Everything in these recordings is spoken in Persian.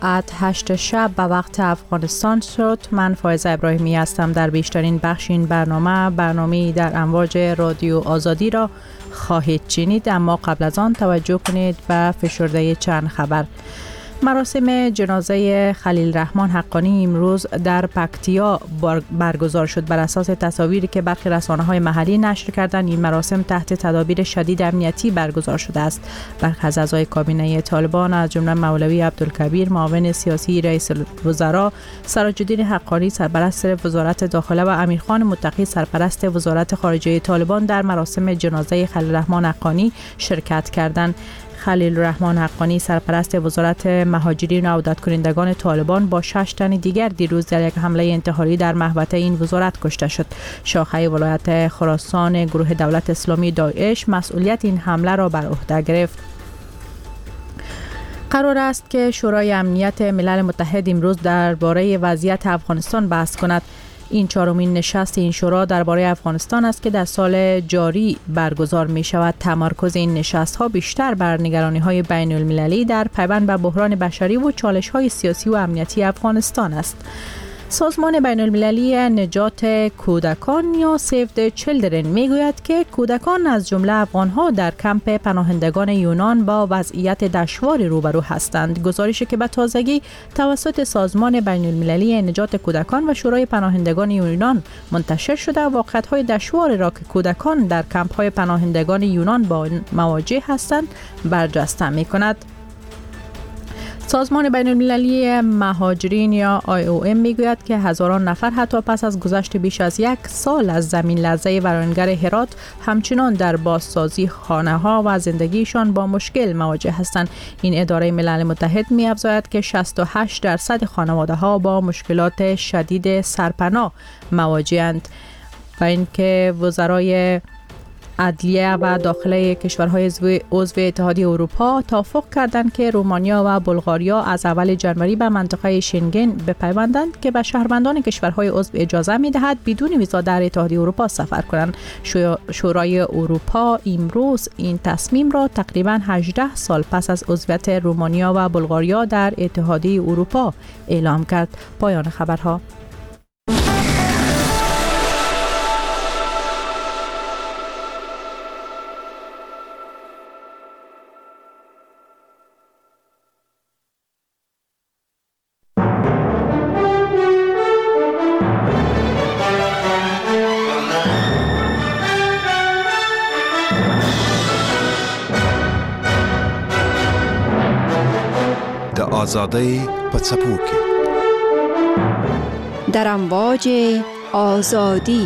ساعت 8 شب به وقت افغانستان شد. من فائزه ابراهیمی هستم. در بیشترین بخش این برنامه در امواج رادیو آزادی را خواهید شنید، اما قبل از آن توجه کنید به فشرده چند خبر. مراسم جنازه خلیل رحمان حقانی امروز در پکتیا برگزار شد. بر اساس تصاویری که برخی رسانه‌های محلی نشر کردند، این مراسم تحت تدابیر شدید امنیتی برگزار شده است. برخی از اعضای کابینه طالبان از جمله مولوی عبدالکبیر معاون سیاسی رئیس الوزراء، سراج الدین حقانی سرپرست وزارت داخله و امیرخان متقی سرپرست وزارت خارجه طالبان در مراسم جنازه خلیل رحمان حقانی شرکت کردند. خلیل رحمان حقانی سرپرست وزارت مهاجرین و عودت کنندگان طالبان با 6 تن دیگر دیروز در یک حمله انتحاری در محوطه این وزارت کشته شد. شاخه ولایت خراسان گروه دولت اسلامی داعش مسئولیت این حمله را بر عهده گرفت. قرار است که شورای امنیت ملل متحد امروز درباره وضعیت افغانستان بحث کند. این چهارمین نشست این شورا درباره افغانستان است که در سال جاری برگزار می شود. تمرکز این نشست ها بیشتر بر نگرانی های بین المللی در پیوند به بحران بشری و چالش های سیاسی و امنیتی افغانستان است. سازمان بین المللی نجات کودکان یا سیو د چیلدرن می گوید که کودکان از جمله افغانها در کمپ پناهندگان یونان با وضعیت دشواری روبرو هستند. گزارشی که به تازگی توسط سازمان بین المللی نجات کودکان و شورای پناهندگان یونان منتشر شده، واقعیت‌های دشواری را که کودکان در کمپ‌های پناهندگان یونان با مواجه هستند برجسته می کند. سازمان بین المللی مهاجرین یا IOM میگوید که هزاران نفر حتی پس از گذشت بیش از 1 سال از زمین لرزه ورانگر هرات همچنان در بازسازی خانه‌ها و زندگیشان با مشکل مواجه هستند. این اداره ملل متحد می‌افزاید که 68% خانواده‌ها با مشکلات شدید سرپناه مواجه‌اند و اینکه وزرای عدلیه و داخله کشورهای عضو اتحادیه اروپا توافق کردند که رومانیا و بلغاریا از اول ژانویه به منطقه شنگن بپیوندند که به شهروندان کشورهای عضو اجازه می‌دهد بدون ویزا در اتحادیه اروپا سفر کنند. شورای اروپا امروز این تصمیم را تقریباً 18 سال پس از عضویت رومانیا و بلغاریا در اتحادیه اروپا اعلام کرد. پایان خبرها. آزادی پڅپوکي در امواج آزادی.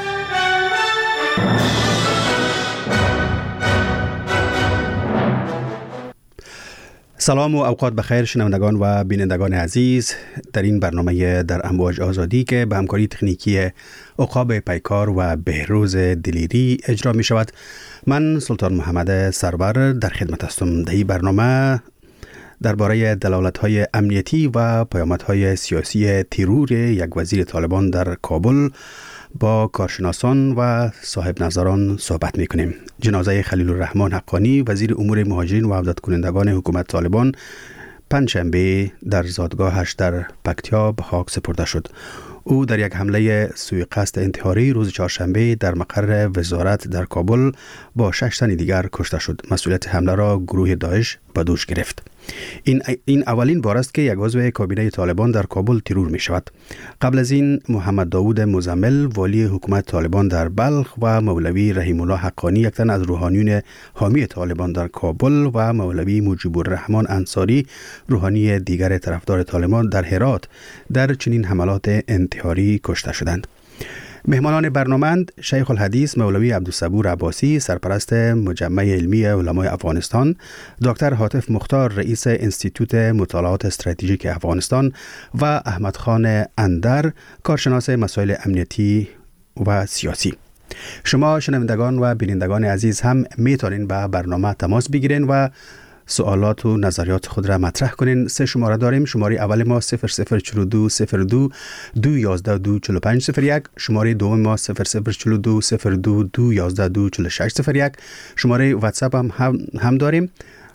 سلام و اوقات بخیر شنوندگان و بینندگان عزیز. در این برنامه در امواج آزادی که به همکاری تکنیکی عقاب پیکار و بهروز دلیری اجرا می شود، من سلطان محمد سرور در خدمت هستم. در این برنامه درباره دلالت‌های امنیتی و پیامدهای سیاسی ترور یک وزیر طالبان در کابل با کارشناسان و صاحب نظران صحبت می‌کنیم. جنازه خلیل الرحمان حقانی وزیر امور مهاجرین و عودت کنندگان حکومت طالبان پنجشنبه در زادگاهش در پکتیا به خاک سپرده شد. او در یک حمله سوء قصد انتحاری روز چهارشنبه در مقر وزارت در کابل با 6 تن دیگر کشته شد. مسئولیت حمله را گروه داعش به دوش گرفت. این اولین بار است که یک عضو کابینه طالبان در کابل ترور می شود. قبل از این محمد داوود مزمل والی حکومت طالبان در بلخ و مولوی رحیم الله حقانی یک تن از روحانیون حامی طالبان در کابل و مولوی مجیب الرحمن انصاری روحانی دیگر طرفدار طالبان در هرات در چنین حملات انتحاری کشته شدند. مهمانان برنامه‌اند شیخ الحدیث مولوی عبدالصبور عباسی سرپرست مجمع علمی علمای افغانستان، دکتر حاتف مختار رئیس انستیتوت مطالعات استراتژیک افغانستان و احمد خان اندر کارشناس مسائل امنیتی و سیاسی. شما شنوندگان و بینندگان عزیز هم میتونین به برنامه تماس بگیرین و سوالات و نظریات خود را مطرح کنین. 3 شماره داریم. شماره اول ما 0042 02 211 24501، شماره دوم ما 0042 02 211 24601. شماره واتساپ هم داریم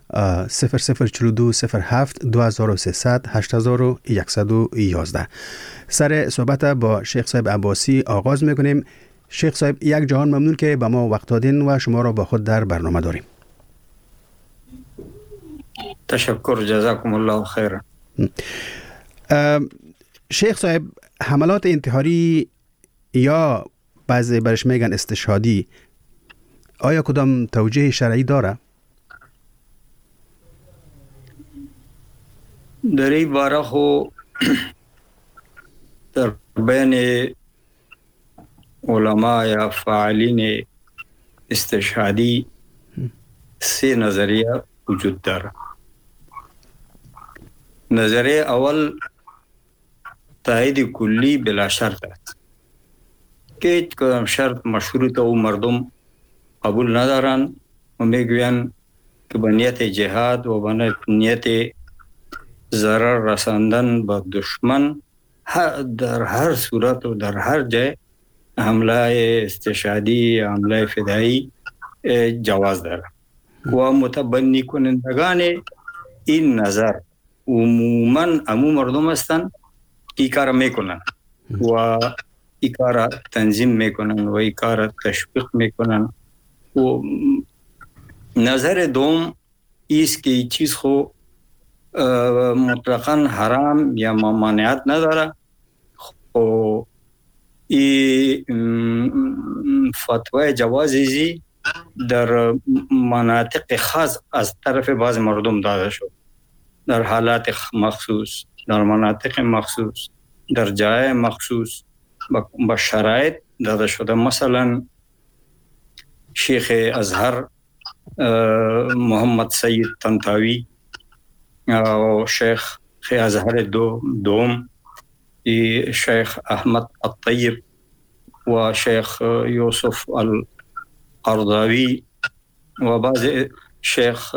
0042 07 2300 8111. سر صحبت با شیخ صاحب عباسی آغاز میکنیم. شیخ صاحب یک جهان ممنون که به ما وقت دادین و شما را با خود در برنامه داریم. تشکر، جزاکم الله خیر. شیخ صاحب، حملات انتحاری یا بعضی برش میگن استشهادی آیا کدام توجیه شرعی داره؟ در این باره خو در بین علماء یا فاعلین استشهادی 3 نظریه وجود داره. نظریه اول تایید کلی بلا شرط است که هیچ کدام شرط مشروط و مردم قبول ندارن و میگوین که به نیت جهاد و به نیت ضرر رساندن به دشمن در هر صورت و در هر جای حمله استشهادی، حمله فدایی جواز داره و متبنی کنندگان این نظر عموماً مردم هستند که این کار میکنن و این کار تنظیم میکنن و این کار تشویق میکنن. و نظر دوم ایست که این چیز خو مطلقاً حرام یا ممانعت نداره. خو این فتوای جوازی در مناطق خاص از طرف بعض مردم داده شد، در حالات مخصوص، در مناطق مخصوص، در جای مخصوص، با شرایط داده شده. مثلا شیخ ازهر محمد سید طنطاوی و شیخ ازهر دوم، شیخ احمد الطیب و شیخ یوسف القرضاوی و بعض شیخ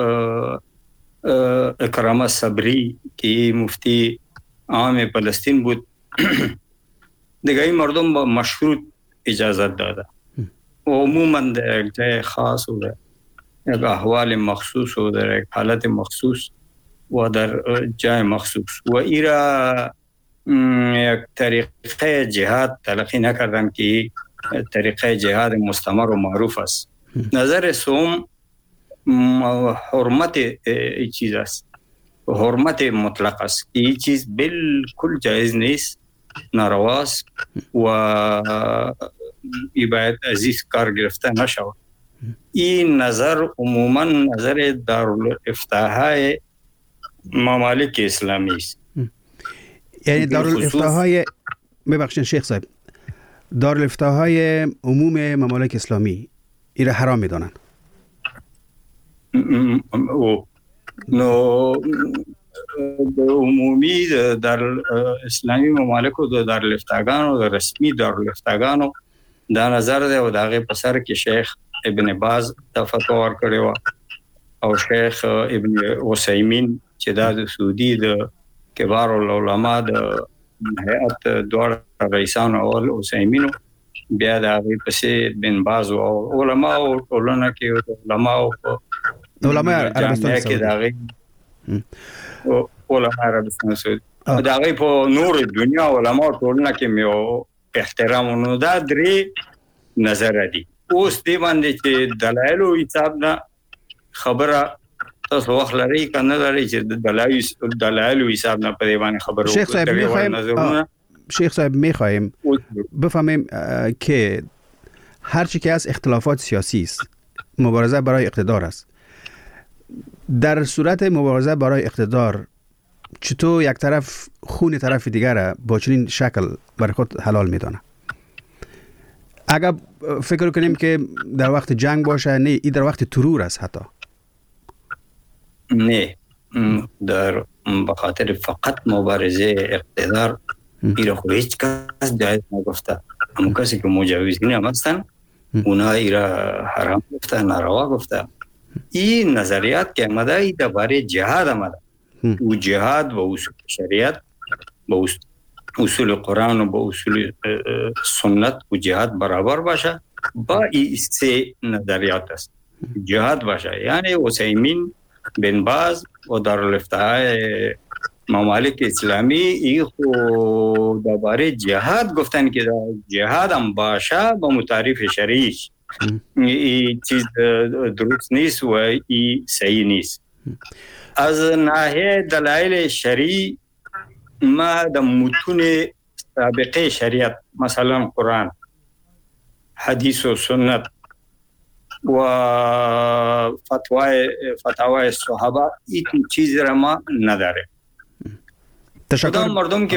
اکرام صبری که مفتی عام فلسطین بود دیگه این مردم با مشروط اجازت داده و عموما در یک جای خاص و در یک احوال مخصوص و در یک حالت مخصوص و در جای مخصوص و ایرا یک طریقه جهاد تلقی نکردن که طریقه جهاد مستمر و معروف است. نظر سوم حرمت چیز است، حرمت مطلق است که این چیز بالکل جایز نیست، نارواست و باید عزیز کار گرفته نشود. این نظر عموما نظر دارالافتاهای ممالک اسلامی است. یعنی دارالافتاهای، ببخشید شیخ صاحب، دارالافتاهای عموم ممالک اسلامی این را حرام می‌دانند؟ نو عمومی در اسلامی ممالک و در لفتگان و در رسمی در لفتگان در نظر ده و داغه پسر که شیخ ابن باز دا فتوا ورکړی او شیخ ابن عثیمین چې دا سعودي د کبار العلماء د هیئت دوار رئیسان اول عثیمین بیا داغه پسې بن باز او علماء او ټولنه کې علماء عربستان سعودي علماء عربستان سعودي داغه په نور دنیا علماء ټولنه کې میو احترام نو دا درې نظر دي. اوس دی باندې چې دلایل او حساب نه خبره تاسو وخت لري کنه لري چې دلایل او حساب نه په باندې خبره وکړو. شیخ صاحب میخوایم بفهمیم که هر چی که از اختلافات سیاسی است مبارزه برای اقتدار است. در صورت مبارزه برای اقتدار چطور یک طرف خون طرف دیگر را با چنین شکل برای خود حلال میدانه؟ اگر فکر کنیم که در وقت جنگ باشه، نه این در وقت ترور است حتی. نه در بخاطر فقط مبارزه اقتدار ایره خو هیچ کس جایز نگفته. همون کسی که مجوزین هم هستن اونا ایره حرام گفته، ناروا گفته. این نظریات که آمده ای درباره جهاد آمده و جهاد و اصول شریعت با اصول قرآن و با اصول سنت و جهاد برابر باشه، با این سه نظریات است. جهاد باشه یعنی عثیمین بن باز و دارالفتاهای ممالک اسلامی ای خود درباره جهاد گفتن که جهاد هم باشه با متعارف شرعیش. این چیز درست نیست و این صحیح نیست. از ناحیه دلایل شرعی ما د متون سابقه شریعت مثلا قرآن، حدیث و سنت و فتاوای صحابه این چیز را ما نداره. کدام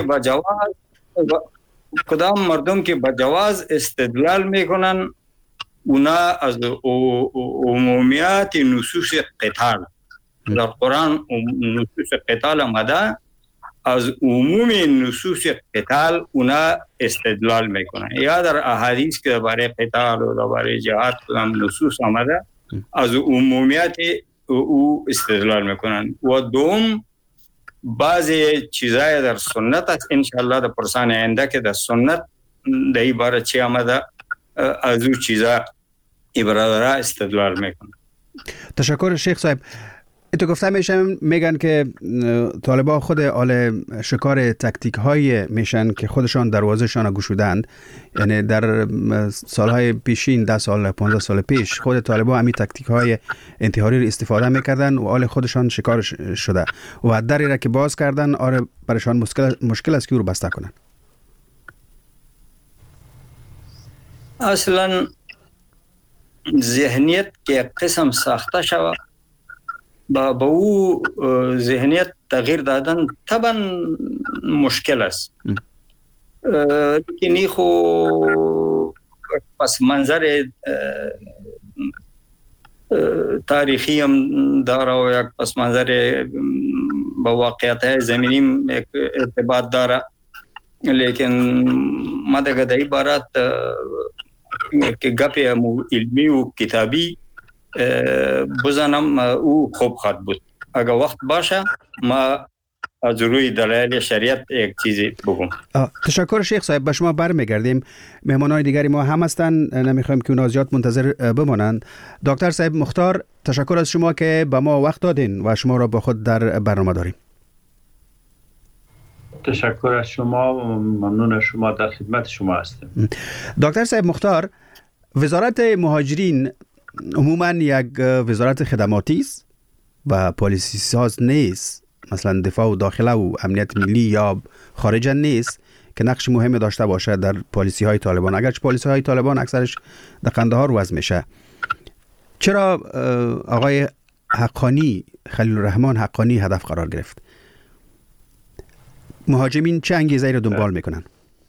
مردم که با جواز استدلال میکنن اونا از عمومیات نصوص قتال در قرآن نصوص قتال آمده، از عموم نصوص قتال اونا استدلال میکنن، یا در احادیث که درباره قتال و درباره جهاد کدام نصوص آمده از عمومیات او استدلال میکنن. و دوم بعضی چیزای در سنت است، انشاءالله در پرسان آینده که در سنت در این باره چی آمده از او چیزا برادرها استدلال میکنن. تشکر شیخ صاحب. تو گفته میگن که طالبان خود آل شکار تکتیک های میشن که خودشان دروازهشان گشودند، یعنی در سالهای پیشین 10 سال 15 سال پیش خود طالبان همین تکتیک های انتحاری رو استفاده میکردن و آل خودشان شکار شده و دری را که باز کردن آره برشان مشکل است که او رو بسته کنن. اصلا ذهنیت که قسم ساخته شود با او ذهنیت تغییر دادن طبعا مشکل است، لیکن خو پس منظر تاریخی هم داره و یک پس منظر با واقعیت زمینی ارتباط داره، لیکن ما دیگه در عبارت که گپ علمی و کتابی بزنم او خوب خواهد بود. اگر وقت باشه ما از روی دلایل شریعت یک چیزی بگم. تشکر شیخ صاحب. به شما برمیگردیم. مهمانای دیگری ما هم هستن، نمیخوایم که اونا زیاد منتظر بمانند. دکتر صاحب مختار، تشکر از شما که به ما وقت دادین و شما را با خود در برنامه داریم. تشکر از شما و ممنون از شما، در خدمت شما هستیم. دکتر صاحب مختار، وزارت مهاجرین عموما یک وزارت خدماتی است و پالیسی ساز نیست، مثلا دفاع و داخله و امنیت ملی یا خارجه نیست که نقش مهمی داشته باشه در پالیسی های طالبان، اگرچه پالیسی های طالبان اکثرش در قندهار وضع میشه. چرا آقای حقانی، خلیل الرحمن حقانی هدف قرار گرفت؟ مهاجرین چه انگیزه‌ای رو دنبال میکنن؟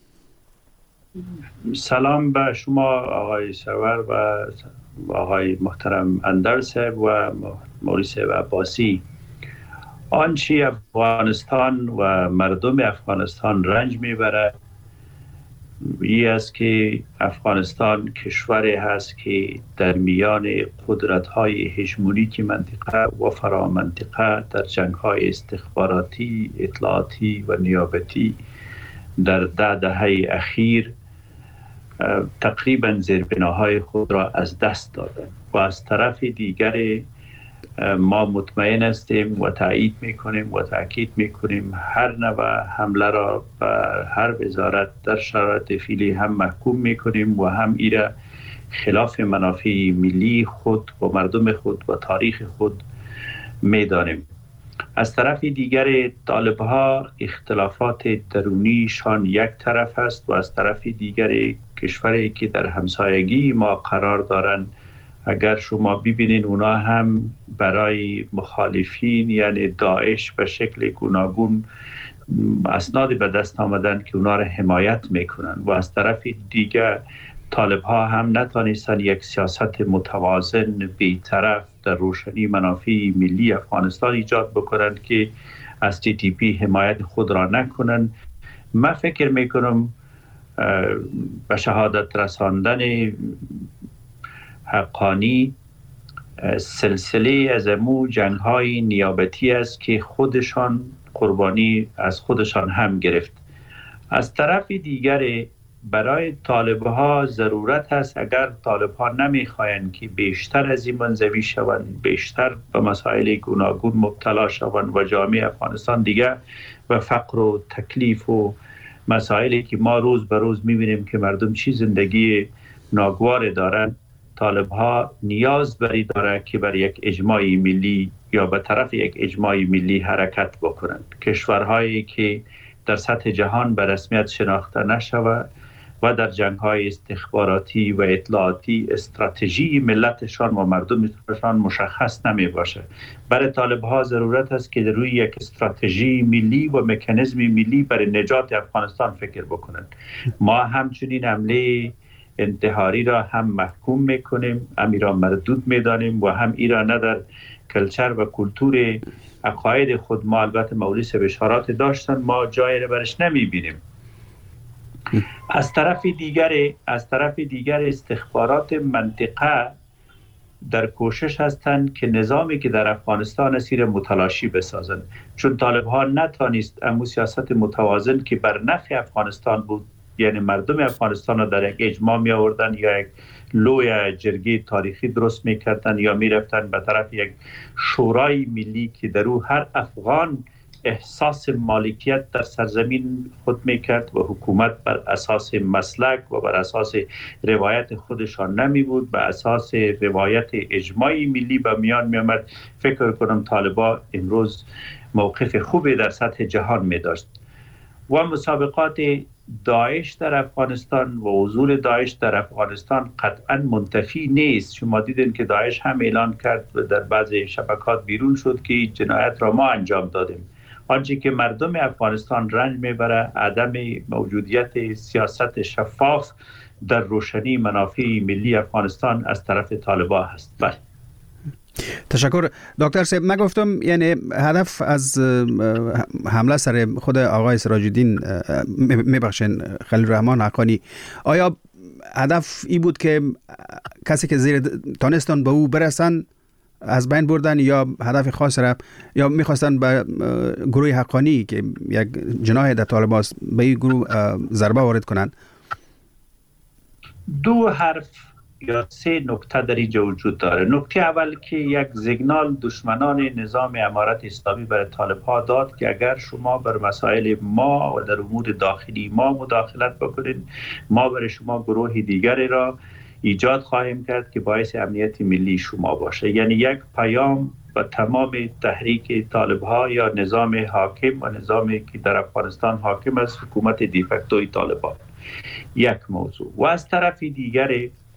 سلام به شما آقای سرور و آقای محترم اندر صاحب و موریس و عباسی. آنچه افغانستان و مردم افغانستان رنج میبره این است که افغانستان کشوری هست که در میان قدرت‌های هژمونیک منطقه و فرامنطقه در جنگ‌های استخباراتی، اطلاعاتی و نیابتی در 10 دهه اخیر تقریبا زیربناهای خود را از دست دادند و از طرف دیگر ما مطمئن هستیم و تایید میکنیم و تاکید میکنیم هر نوع حمله را به هر وزارت در شرایط فعلی هم محکوم میکنیم و هم ایرا خلاف منافع ملی خود و مردم خود و تاریخ خود میدانیم. از طرف دیگر طالبها اختلافات درونیشان یک طرف است و از طرف دیگر کشوری که در همسایگی ما قرار دارند، اگر شما ببینید اونا هم برای مخالفین یعنی داعش به شکل گوناگون اسناد به دست آمدن که اونا را حمایت میکنن و از طرف دیگر طالبها هم نتانستن یک سیاست متوازن بی‌طرف در روشنی منافع ملی افغانستان ایجاد بکنند که از TTP حمایت خود را نکنن. من فکر میکنم به شهادت رساندن حقانی سلسله از امو جنگ‌های نیابتی است که خودشان قربانی از خودشان هم گرفت. از طرف دیگر برای طالب ها ضرورت هست اگر طالب ها نمیخواین که بیشتر از این منزوی شوند، بیشتر به مسائل گوناگون مبتلا شوند و جامعه افغانستان دیگه و فقر و تکلیف و مسائلی که ما روز به روز میبینیم که مردم چی زندگی ناگوار دارن، طالب ها نیاز بری داره که بر یک اجماع ملی یا به طرف یک اجماع ملی حرکت بکنند. کشورهایی که در سطح جهان به رسمیت شناخته نشود و در جنگ‌های استخباراتی و اطلاعاتی استراتژی ملتشان و مردمشان مشخص نمی باشه. برای طالب‌ها ضرورت است که روی یک استراتژی ملی و مکانیزم ملی برای نجات افغانستان فکر بکنند. ما همچنین حمله انتحاری را هم محکوم میکنیم، هم ایران مردود میدانیم و هم ایران در کلچر و کلتور عقاید خود ما البته مولوی صاحب اشارات داشتن، ما جایی را برش نمیبینیم. از طرف دیگر استخبارات منطقه در کوشش هستند که نظامی که در افغانستان اسیر متلاشی بسازند، چون طالب ها نتانست امو سیاست متوازن که بر نفع افغانستان بود، یعنی مردم افغانستان را در یک اجماع می آوردن یا یک لوی جرگه تاریخی درست می کردن یا می رفتن به طرف یک شورای ملی که در او هر افغان احساس مالکیت در سرزمین خود می کرد و حکومت بر اساس مسلک و بر اساس روایت خودشان نمی بود، بر اساس روایت اجماعی ملی به میان می آمد. فکر کنم طالبان امروز موقف خوبی در سطح جهان می داشت. و مسابقات داعش در افغانستان و حضور داعش در افغانستان قطعا منتفی نیست. شما دیدین که داعش هم اعلان کرد و در بعضی شبکات بیرون شد که جنایت را ما انجام دادیم. آنچه که مردم افغانستان رنج میبره عدم موجودیت سیاست شفاف در روشنی منافع ملی افغانستان از طرف طالبان هست. بله. تشکر دکتر صاحب. من گفتم یعنی هدف از حمله سر خود آقای سراج الدین میبخشین خلیل الرحمن حقانی، آیا هدف ای بود که کسی که زیر تانستان به او برسن از بین بردن یا هدف خاص را یا میخواستن به گروه حقانی که یک جناح در طالبان به این گروه ضربه وارد کنند؟ دو حرف یا سه نکته در اینجا وجود داره. نکته اول که یک سیگنال دشمنان نظام امارت اسلامی برای طالب‌ها داد که اگر شما بر مسائل ما و در امور داخلی ما مداخلت بکنید، ما برای شما گروه دیگری را ایجاد خواهیم کرد که باعث امنیت ملی شما باشه. یعنی یک پیام به تمام تحریک طالب‌ها یا نظام حاکم و نظامی که در افغانستان حاکم است، حکومت دیفکتوی طالبان. یک موضوع. و از طرف دیگر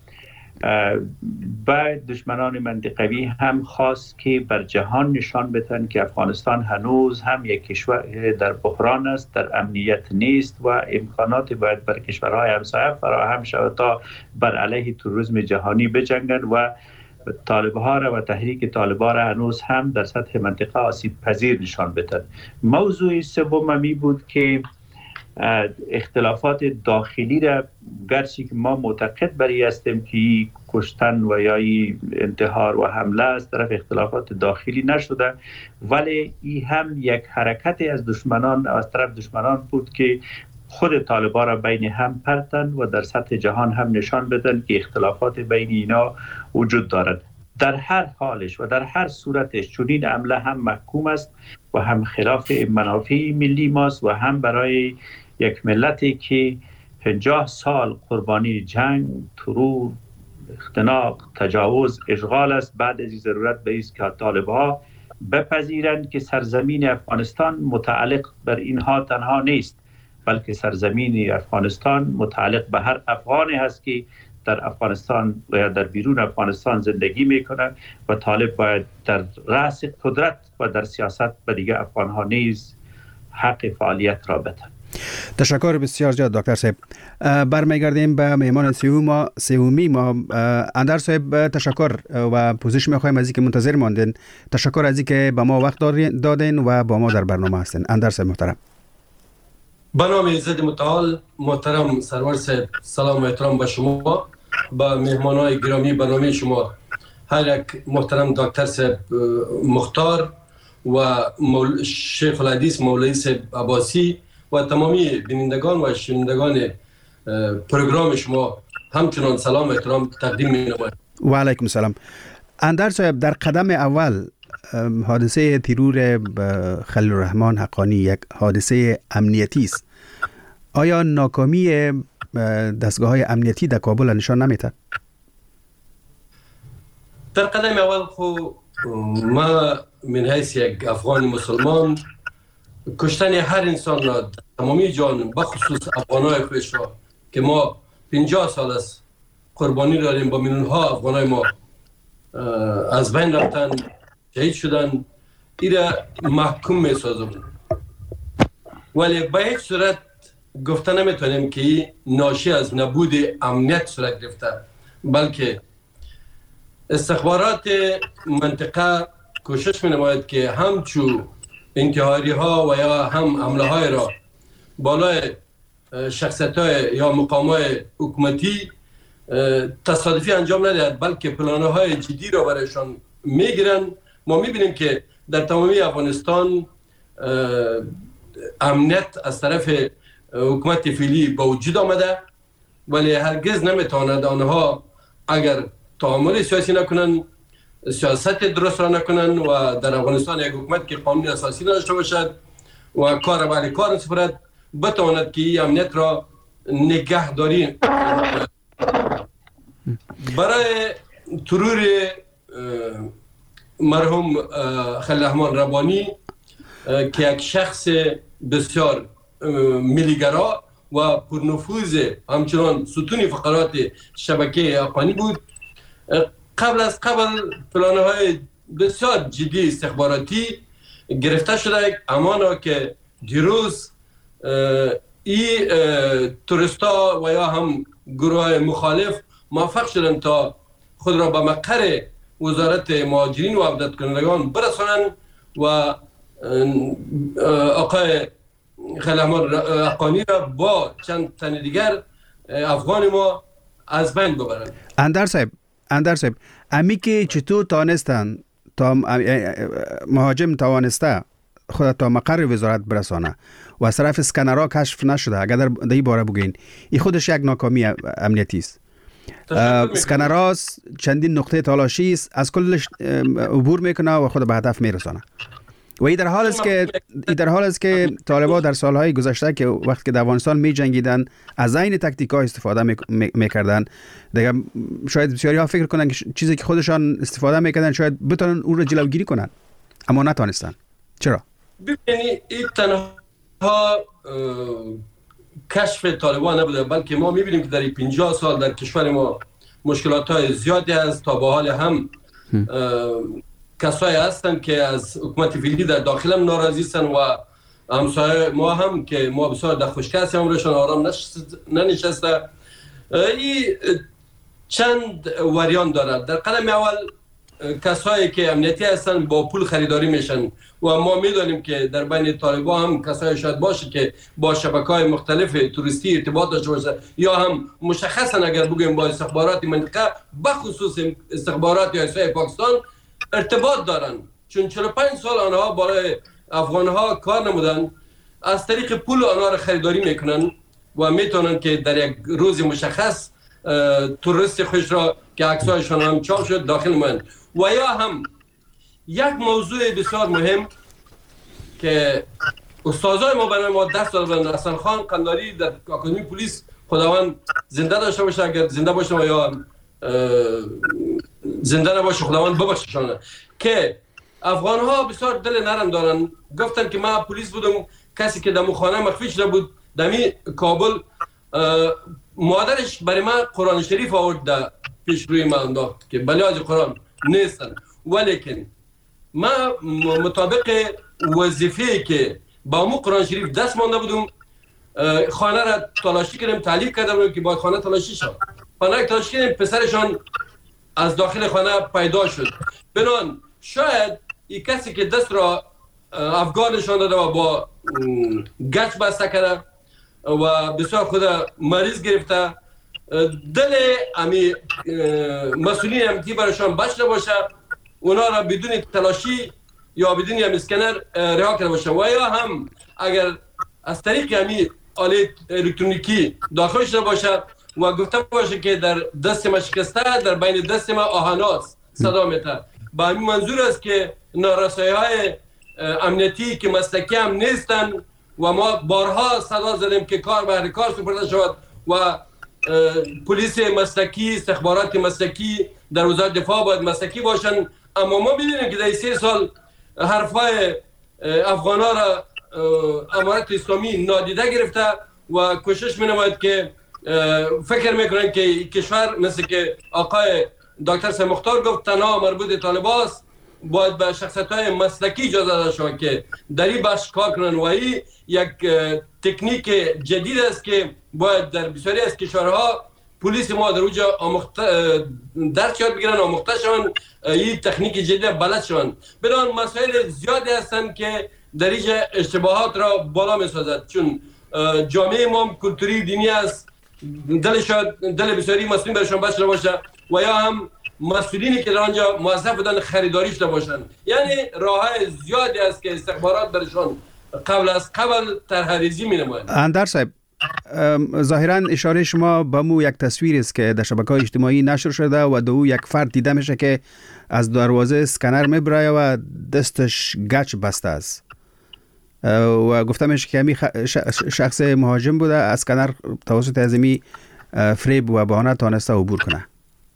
به دشمنان منطقوی هم خواست که بر جهان نشان بدهند که افغانستان هنوز هم یک کشور در بحران است، در امنیت نیست و امکانات باید بر کشورهای همسایه فراهم شود تا بر علیه تروریسم جهانی بجنگند و طالب‌ها را و تحریک طالبان را هنوز هم در سطح منطقه آسیب پذیر نشان بدهند. موضوع سوم می بود که اختلافات داخلی را، گرچه که ما معتقد بر این هستیم که کشتن و یا انتحار و حمله از طرف اختلافات داخلی نشده، ولی این هم یک حرکت از دشمنان از طرف دشمنان بود که خود طالبان را بین هم پرتن و در سطح جهان هم نشان بدن که اختلافات بین اینا وجود دارد. در هر حالش و در هر صورتش چنین حمله هم محکوم است و هم خلاف منافع ملی ماست و هم برای یک ملتی که 50 سال قربانی جنگ، ترور، اختناق، تجاوز، اشغال است، بعد از این ضرورت به است که طالب‌ها بپذیرند که سرزمین افغانستان متعلق بر اینها تنها نیست، بلکه سرزمین افغانستان متعلق به هر افغانی هست که در افغانستان و یا در بیرون افغانستان زندگی میکنه و طالب باید در رأس قدرت و در سیاست به دیگه افغانها نیز حق فعالیت را بدن. تشکر بسیار زیاد دکتر صاحب. برمیگردیم به مهمان سومی ما. اندر صاحب تشکر و پوزش میخوایم از اینکه منتظر ماندین. تشکر از اینکه به ما وقت دادین و با ما در برنامه هستین. اندر صاحب محترم. به نام ایزد متعال محترم سرور صاحب، سلام و احترام به شما، به مهمانای گرامی برنامه شما، هر یک محترم دکتر صاحب مختار و شیخ الحدیث مولوی صاحب عباسی و تمامی بینندگان و شنوندگان پروگرام شما همچنان سلام و احترام تقدیم می‌نمایم. و علیکم السلام. اندر صاحب، در قدم اول حادثه ترور خلیل الرحمن حقانی یک حادثه امنیتی است. آیا ناکامی دستگاه‌های امنیتی در کابل نشان نمیده؟ در قدم اول خو ما من حیث یک افغان مسلمان کشتن هر انسان را تمامی جان بخصوص افغانای خویش را که ما 50 سال است قربانی داریم، با میلیون ها افغانای ما از بین رفتن، شهید شدن، ایره محکوم می سازم. ولی به هیچ صورت گفته نمیتونیم که ناشی از نبود امنیت صورت گرفته، بلکه استخبارات منطقه کوشش می نماید که همچو انتحاری ها و یا هم حمله های را بالای شخصیت های یا مقام های حکومتی تصادفی انجام ندهد، بلکه پلان های جدی را برایشان می گیرن. ما می بینیم که در تمامی افغانستان امنیت از طرف حکومت فعلی با وجود آمده، ولی هرگز نمیتواند آنها اگر تعامل سیاسی نکنن، سیاست درست را نکنن و در افغانستان یک حکومت که قانون اساسی داشته باشد و کار ولی کار سپرد بتواند که این امنیت را نگهداری. برای ترور مرحوم خلیل الرحمن ربانی که یک شخص بسیار ملیگرا و پرنفوذ همچنان ستون فقرات شبکه افغانی بود، قبل پلان‌های بسیار جدی استخباراتی گرفته شده، امانا که دیروز این توریستا و یا هم گروه مخالف موفق شدن تا خود را به مقر وزارت مهاجرین و عودت کنندگان برسانند و آقای خلیل الرحمن حقانی را با چند تن دیگر افغان ما از بین ببرند. اندر صاحب، امی که چطور توانستن تا مهاجم توانسته خود تا مقر وزارت برسانه و از طرف اسکنرها کشف نشده، اگر در این باره بگین، این خودش یک ناکامی امنیتی است. اسکنرها چندین نقطه تالاشی است، از کلش عبور میکنه و خود به هدف میرسانه. و این در حال است که طالبان در سالهای گذشته که وقتی که در افغانستان می جنگیدن از این تاکتیک‌ها استفاده میکردن، دیگه شاید بسیاری ها فکر کنن که چیزی که خودشان استفاده میکردن شاید بتونن اون رو جلوگیری کنن، اما نتونستن. چرا؟ ببینید این تنها کشف طالبان نبوده، بلکه ما میبینیم که در این 50 سال در کشور ما مشکلات های زیادی هست. تا به حال هم کسایی هستن که از حکومت فعلی در داخل هم ناراضی هستن و همسایه ما هم که ما بسیار در خوشکه هستیم عمرشان آرام ننشسته. این چند وریان دارد. در قدم اول کسایی که امنیتی هستن با پول خریداری میشن و ما میدونیم که در بین طالبان هم کسایی شاید باشه که با شبکه‌های مختلف توریستی ارتباط داشته باشه یا هم مشخصا اگر بگیم با استخبارات منطقه بخصوص استخبارات ایالات پاکستان ارتباط دارن، چون 45 سال آنها برای افغانها کار نمودن، از طریق پول آنها را خریداری میکنن و میتونن که در یک روز مشخص توریست خوش را که عکسایشان هم چاپ شد داخل من. و یا هم یک موضوع بسیار مهم که استادای ما برای ما درس دادن، حسن خان قنداری در اکادمی پلیس خداوند زنده داشته باشه، اگر زنده باشه و یا زنده نباشه خداوند ببخششانه، که افغان ها بسیار دل نرم دارن. گفتن که ما پلیس بودم، کسی که در خانه مخفی شده بود دمی کابل، مادرش برای من قرآن شریف آورد در پیش روی من انداخت که بله از قرآن نیستن، ولیکن ما مطابق وظیفه‌ای که با مو قرآن شریف دست مانده بودم، خانه را تلاشی کردیم، تعلیق کرده بودم که باید خانه تلاشی شد. خانه تلاشی کردیم، پسرشان از داخل خانه پیدا شد. بنان شاید این کسی که دست را افغانشان داده و با گچ بسته کرده و بسیار خود مریض گرفته، دل امی مسئولین امنیتی برایشان بچ نباشه، اونا را بدون تلاشی یا بدون اسکنر رها کرده باشه. و یا هم اگر از طریق امی آله الکترونیکی داخل شده باشه و گفته باشه که در دست ما شکسته، در بین دست ما آهناست صدا میده. با این منظور است که نارسایی‌های امنیتی که مسلکی هم نیستن و ما بارها صدا زدیم که کار به کار سپرده شود و پلیس مسلکی، استخبارات مسلکی در وزارت دفاع باید مسلکی باشن. اما ما می‌بینیم که در 3 سال حرفای افغانا را امارت اسلامی نادیده گرفته و کوشش می‌نماید که فکر میکنن که کشور مثل که آقای دکتر سید مختار گفت تنها مربوط طالباست، باید به شخصیت‌های مسلکی اجازه داده شود که در این بخش کار کنن و این یک تکنیک جدید است که باید در بسیاری از کشورها پلیس ما در اونجا درس یاد بگیرن، آموخته شون، این تکنیک جدید بلد شون. بدان مسائل زیادی هستند که در اینجا اشتباهات را بالا می‌سازد، چون جامعه ما کلتوری دینی است، دل بسیاری مسئولین برشان بچه باشه و یا هم مسئولینی که در آنجا موظف بودن خریداریش باشن. یعنی راه زیادی است که استخبارات برشان قبل طرح‌ریزی می‌نمایند. اندر صاحب، ظاهرا اشاره شما به مو یک تصویر است که در شبکه‌های اجتماعی نشر شده و دو یک فرد دیده میشه که از دروازه اسکنر میبره و دستش گچ بسته است و گفته میشه که همین شخص مهاجم بوده، اسکنر توسط ازمی فریب و بهانه تانسته عبور کنه.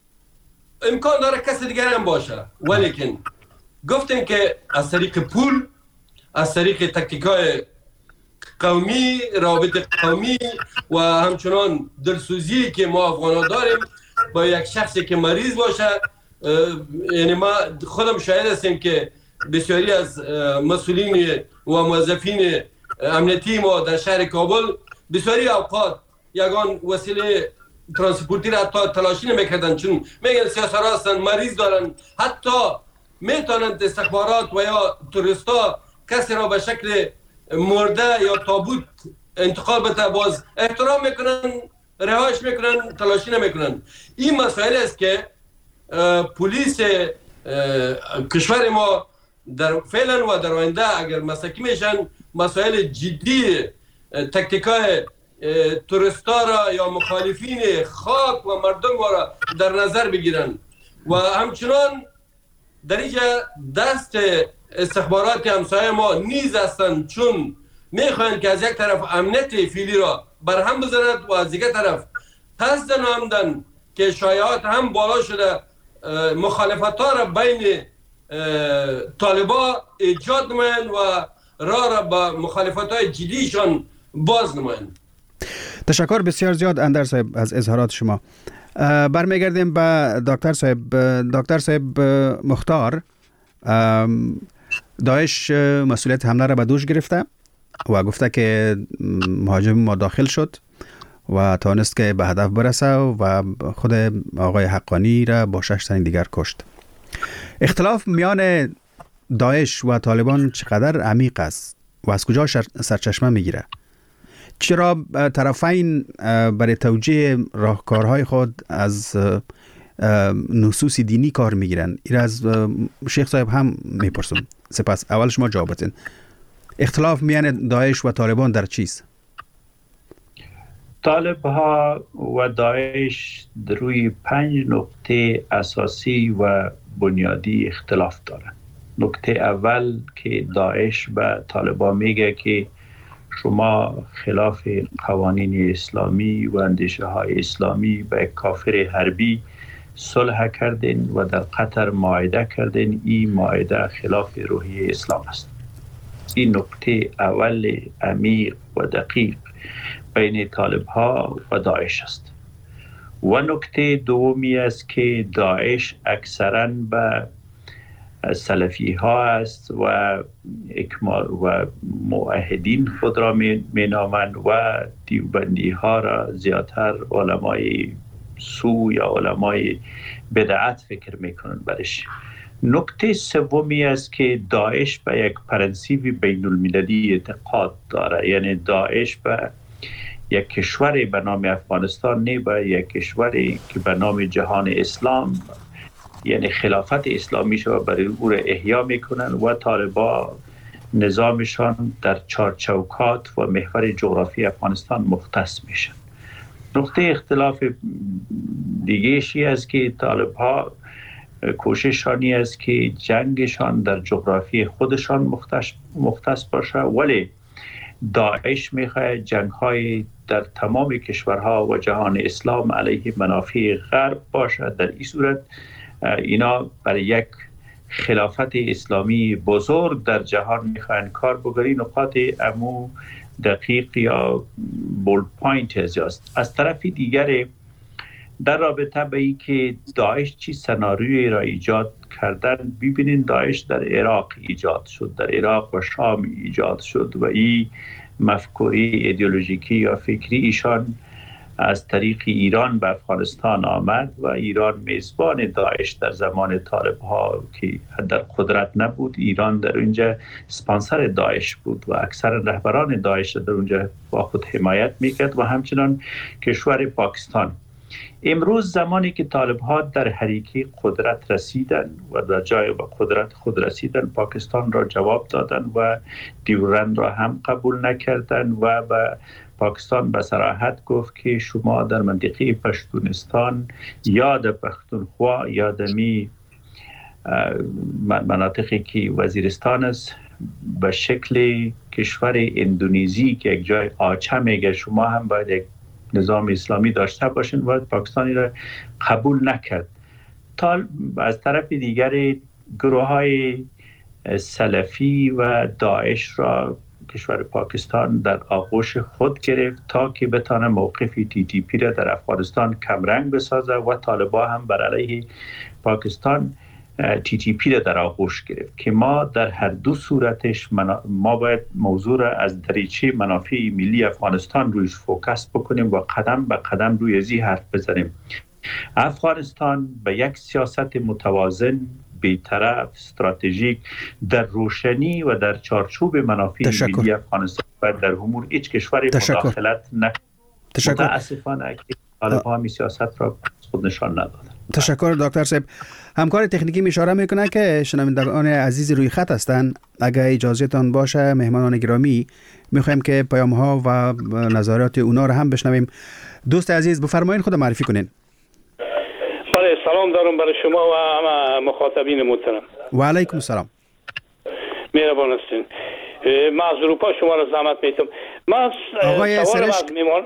امکان داره کسی دیگر هم باشه، ولیکن گفتیم که از طریق پول، از طریق تکتیکای قومی، روابط قومی و همچنان دلسوزی که ما افغانا داریم با یک شخصی که مریض باشه. یعنی ما خودم شاهد هستیم که بسیاری از مسئولین و موظفین امنیتی ما در شهر کابل بسیاری اوقات یگان وسیله ترانسپورتی را حتی تلاشی نمیکردن، چون میگن سیاسرها هستن، مریض دارن، حتی میتونند استخبارات و یا توریستا کسی را به شکل مرده یا تابوت انتقال بده، باز احترام میکنن، رهایش میکنن، تلاشی نمیکنن. این مسائل است که پلیس کشور ما در فعلا و در آینده اگر مسلکی میشن مسائل جدی تکتیکای توریستا را یا مخالفین خاک و مردم را در نظر بگیرن و همچنان در اینجا دست استخبارات همسایه ما نیز هستند، چون میخواین که از یک طرف امنیت فعلی را برهم بزند و از دیگر طرف قصد نامدن که شایعات هم بالا شده مخالفت ها را بین طالبا ایجاد نمایند و را با مخالفت های جدیشان باز نمایند. تشکر بسیار زیاد اندر صاحب از اظهارات شما. برمیگردیم به دکتر صاحب. دکتر صاحب مختار، داعش مسئولیت حمله را به دوش گرفته و گفته که مهاجم ما داخل شد و توانست که به هدف برسه و خود آقای حقانی را با 6 تن دیگر کشت. اختلاف میان داعش و طالبان چقدر عمیق است و از کجا سرچشمه میگیره؟ چرا طرفین برای توجیه راهکارهای خود از نصوص دینی کار میگیرن؟ این از شیخ صاحب هم میپرسم. سپس اول شما جواب بدین. اختلاف میان داعش و طالبان در چیست؟ طالب ها و داعش روی 5 نقطه اساسی و بنیادی اختلاف دارند. نکته اول که داعش به طالبان میگه که شما خلاف قوانین اسلامی و اندیشه های اسلامی به کافر حربی صلح کردین و در قطر معاهده کردین. این معاهده خلاف روحیه اسلام است. این نکته اول عمیق و دقیق بین طالب ها و داعش است. و نکته دومی است که داعش اکثراً به سلفی ها است و موحدین خود را می نامند و دیوبندی ها را زیادتر علمای سو یا علمای بدعت فکر می کنند برش. نکته سومی است که داعش به یک پرنسیب بین المللی اعتقاد داره، یعنی داعش به یک کشوری به نام افغانستان نه، به یک کشوری که به نام جهان اسلام یعنی خلافت اسلامی شو برای او را احیا میکنن و طالبا نظامشان در چارچوکات و محور جغرافی افغانستان مختص میشن. نقطه اختلاف دیگه‌شی است که طالب ها کوششانی است که جنگشان در جغرافی خودشان مختص باشه، ولی داعش میخواد جنگ های در تمام کشورها و جهان اسلام علیه منافع غرب باشه. در این صورت اینا برای یک خلافت اسلامی بزرگ در جهان میخوان کار بگیرن. نقاط امو دقیق یا بولد پوینت است. از طرف دیگر در رابطه به این که داعش چی سناریویی را ایجاد کردن، ببینید داعش در عراق ایجاد شد، در عراق و شام ایجاد شد و این مفکوری ایدئولوژیکی یا فکری ایشان از طریق ایران به افغانستان آمد و ایران میزبان داعش در زمان طالب ها که در قدرت نبود، ایران در اونجا سپانسر داعش بود و اکثر رهبران داعش در اونجا با خود حمایت میکرد و همچنان کشور پاکستان. امروز زمانی که طالب ها در حریقه قدرت رسیدن و در جای به قدرت خود رسیدن، پاکستان را جواب دادن و دیورند را هم قبول نکردن و به پاکستان به صراحت گفت که شما در منطقه پشتونستان یا در پختونخوا یا در مناطقی که وزیرستان است به شکل کشور اندونزی که یک جای آچه میگه، شما هم باید یک نظام اسلامی داشته باشین و پاکستانی را قبول نکرد. تا از طرف دیگر گروه های سلفی و داعش را کشور پاکستان در آغوش خود گرفت تا که بتانه موقف TTP را در افغانستان کمرنگ بسازه و طالبا هم بر علیه پاکستان TTP را در آغوش گرفت که ما در هر دو صورتش ما باید موضوع را از دریچه منافع ملی افغانستان رویش فوکس بکنیم و قدم به قدم روی ازی حرف بزنیم. افغانستان به یک سیاست متوازن، بی‌طرف، استراتژیک در روشنی و در چارچوب منافع ملی افغانستان و در امور هیچ کشوری مداخلت نکند. متاسفانه که طالب‌ها می سیاست را خود نشان ندادند. تشکر دکتر صاحب. همکار تکنیکی اشاره میکنه که شنوندگان عزیز روی خط هستند. اگر اجازهتان باشه مهمانان گرامی میخوایم که پیام ها و نظرات اونا رو هم بشنویم. دوست عزیز بفرمایید، خود معرفی کنین. بله، سلام دارم برای شما و همه مخاطبین محترم. و علیکم السلام. مهربان هستین. من از اروپا شما را زحمت میتم. من آقای سرشک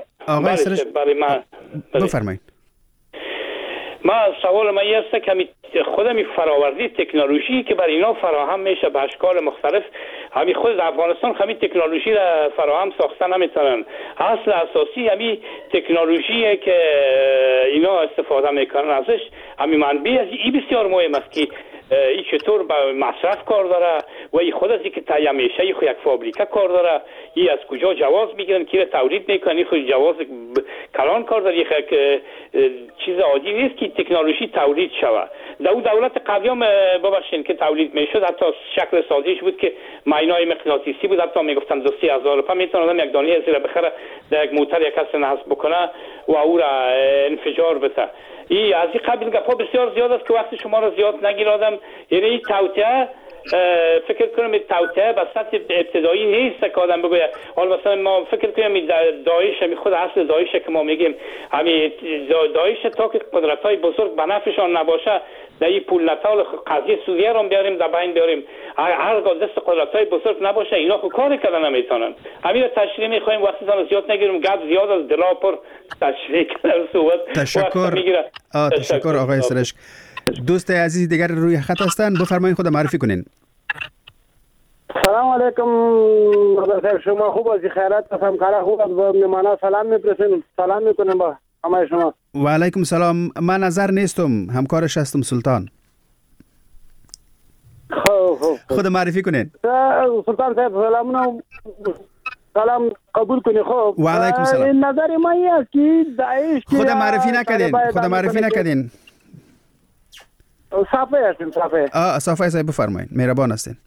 بفرمایید. من سوال من این است که خودمی فراوردی تکنولوژی که بر اینا فراهم میشه به اشکال مختلف، همین خود افغانستان همین تکنولوژی را فراهم ساخته نمیتونن. اصل اساسی همین تکنولوژی که اینا استفاده میکنن ازش، همین منبع از این بسیار مهم است که این چطور به مصرف کار داره و این خود از این که تهیه میشه، این خود یک فابریکه کار داره، این از کجا جواز میگیرن که تولید میکنن، این خود جواز کلان کار داره، این چیز عادی نیست که تکنولوژی تولید شود. دولت قبلی هم ببخشین که تولید میشد حتی شکل سازیش بود که ماینای مغناطیسی بود، حتی میگفتن 2,000 روپیه میتونه یک دانه زیر بخره در یک موتر یک کس نصب بکنه و او را انفجار بده. این از این قبیل گپا بسیار زیاد است که وقتی شما را زیاد نگیرادم. یعنی این توطئه فکر کنم این توطئه به سطح ابتدایی نیست که آدم بگوید حالا مثلا ما فکر کنیم داعش همین خود اصل داعش که ما میگیم همین داعش تا که قدرت‌های بزرگ به نفعشان نباشه در این پول نتال قضیه سوریه رو بیاریم در بین بیاریم، هر دست قدرت‌های بزرگ نباشه اینا خود کاری کردن نمیتونن. همین رو تشریح می‌خوایم وقتی زمان زیاد نگیریم، گپ زیاد از دلا پر تشریح کردن صحبت. تشکر آقای سرشک. دوست عزیز دیگر روی خط هستن، بفرمایید خود معرفی کنین. سلام علیکم صاحب، شما خوب از خیرات همکارا خوب از مهمانا سلام می‌پرسیم، سلام می‌کنیم با همه شما. و علیکم سلام. من نظر نیستم، همکارش هستم سلطان. خود معرفی کنین. سلطان صاحب سلام قبول کنی. خب و علیکم سلام. نظر ما این است که داعش خود معرفی نکردین. صافه صاحب بفرمایید، مهربان هستین.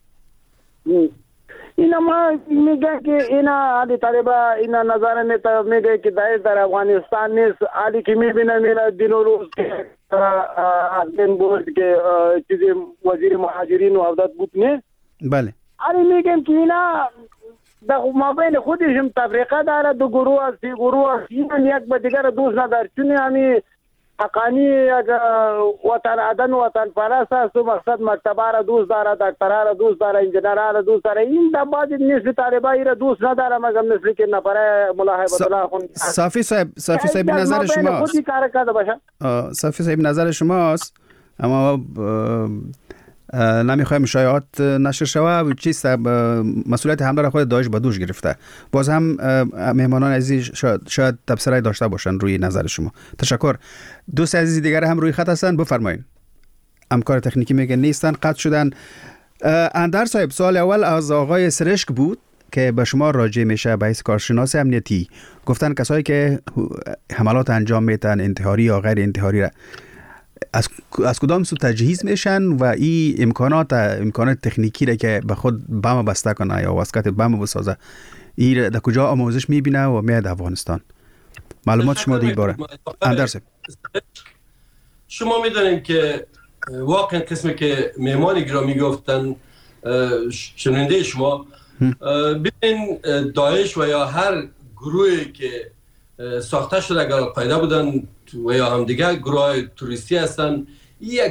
اینا ما میگن که اینا علی طالبا اینا نظر میتا میگه که داعش در افغانستان نیست. علی که میبینه میره دین و روز که از دین بود که چیزی وزیر مهاجرین و عودت بود نه. بله. آره میگم که اینا در مابین خودشون تفریقه داره، دو گروه است، سی گروه است، یک به دیگر دوست نداره. چون همی حقانی وطن عدن وطن پرست است و مقصد مکتبه را دوست داره، دکتره را دوست داره، انجینره را دوست داره. این در بعضی نسل طالبایی را دوست نداره، مگر نسلی که نفره ملاحظه الله خون. صافی صاحب نظر شما خودی کار کرده باشه. صافی صاحب نظر شماست، اما نمیخوایم شایعات نشر شود و چیست مسئولیت حمله را خود داعش به دوش گرفته. باز هم مهمانان عزیز شاید تبصره داشته باشن روی نظر شما. تشکر. دوست عزیز دیگر هم روی خط هستن، بفرمایید. همکار تکنیکی میگه نیستن، قطع شدن. اندر صاحب، سوال اول از آقای سرشک بود که به شما راجع میشه به حیث کارشناس امنیتی. گفتن کسایی که حملات انجام میتن انتحاری یا غیر انتحاری را از کدام سو تجهیز میشن و این امکانات تکنیکی را که به خود بم بسته کنه یا واسکت بم بسازه، این در کجا آموزش میبینه و میاد افغانستان؟ معلومات شما دیگه باره. اندرس شما میدونین که واقعا قسمی که مهمان گرامی گفتن شنونده شما، ببین داعش و یا هر گروهی که ساخته شده اگر القاعده بودن و یا هم دیگه گروه های توریستی هستن، یک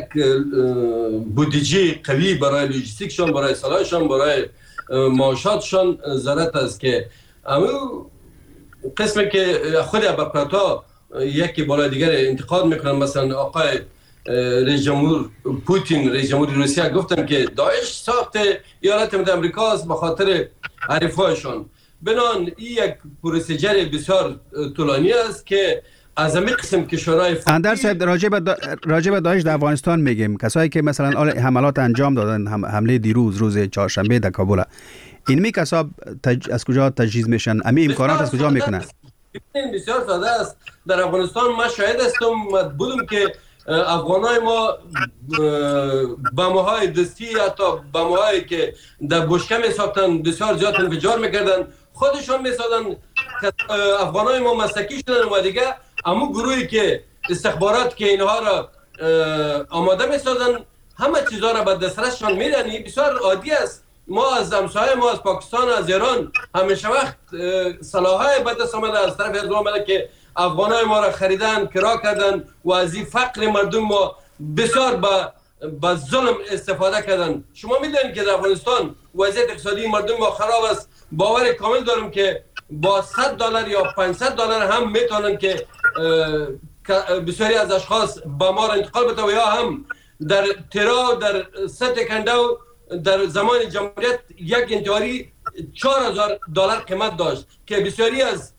بودجه قوی برای لوجستیکشان، برای سلاحشان، برای معاشاتشان ضرورت است که امو قسمی که خود ابرپرتا یکی بالای دیگر انتقاد میکنن. مثلا آقای رئیس جمهور پوتین، رئیس جمهور روسیه، گفتن که داعش ساخت ایالات متحده آمریکا است به خاطر حریفایشان. بنان این یک پروسیجر بسیار طولانی است که از همین قسم کشورهای اندر صاحب راجع به داعش در افغانستان میگیم، کسایی که مثلا حملات انجام دادن، حمله دیروز روز چهارشنبه در کابل، اینمی کسا از کجا تجهیز میشن؟ امی امکانات از کجا میکنن؟ بسیار ساده است. در افغانستان ما شاهد هستم بودم که افغانای ما بمب‌های دستی، حتی بمب‌هایی که در بشکه میساختن بسیار زیاد انفجار میکردن، خودشون میسادن. افغانای ما مسلکی شدن و دیگه امو گروهی که استخبارات که اینها را آماده میسازن همه چیزها را به دسترسشان میدن. بسیار عادی است. ما از همسایه ما از پاکستان، از ایران همیشه وقت سلاح‌های به دست آمده از طرف اردوغان آمده که افغانای ما را خریدن، کرا کردن و از این فقر مردم ما بسیار با ظلم استفاده کردن. شما میدونید که در افغانستان وضعیت اقتصادی مردم ما خراب است. باور کامل دارم که با $100 یا $500 هم میتونن که بسیاری از اشخاص با ما را انتقال بده و یا هم در ترا، در ستکنده و در زمان جمهوریت یک انتحاری $4,000 قیمت داشت که بسیاری از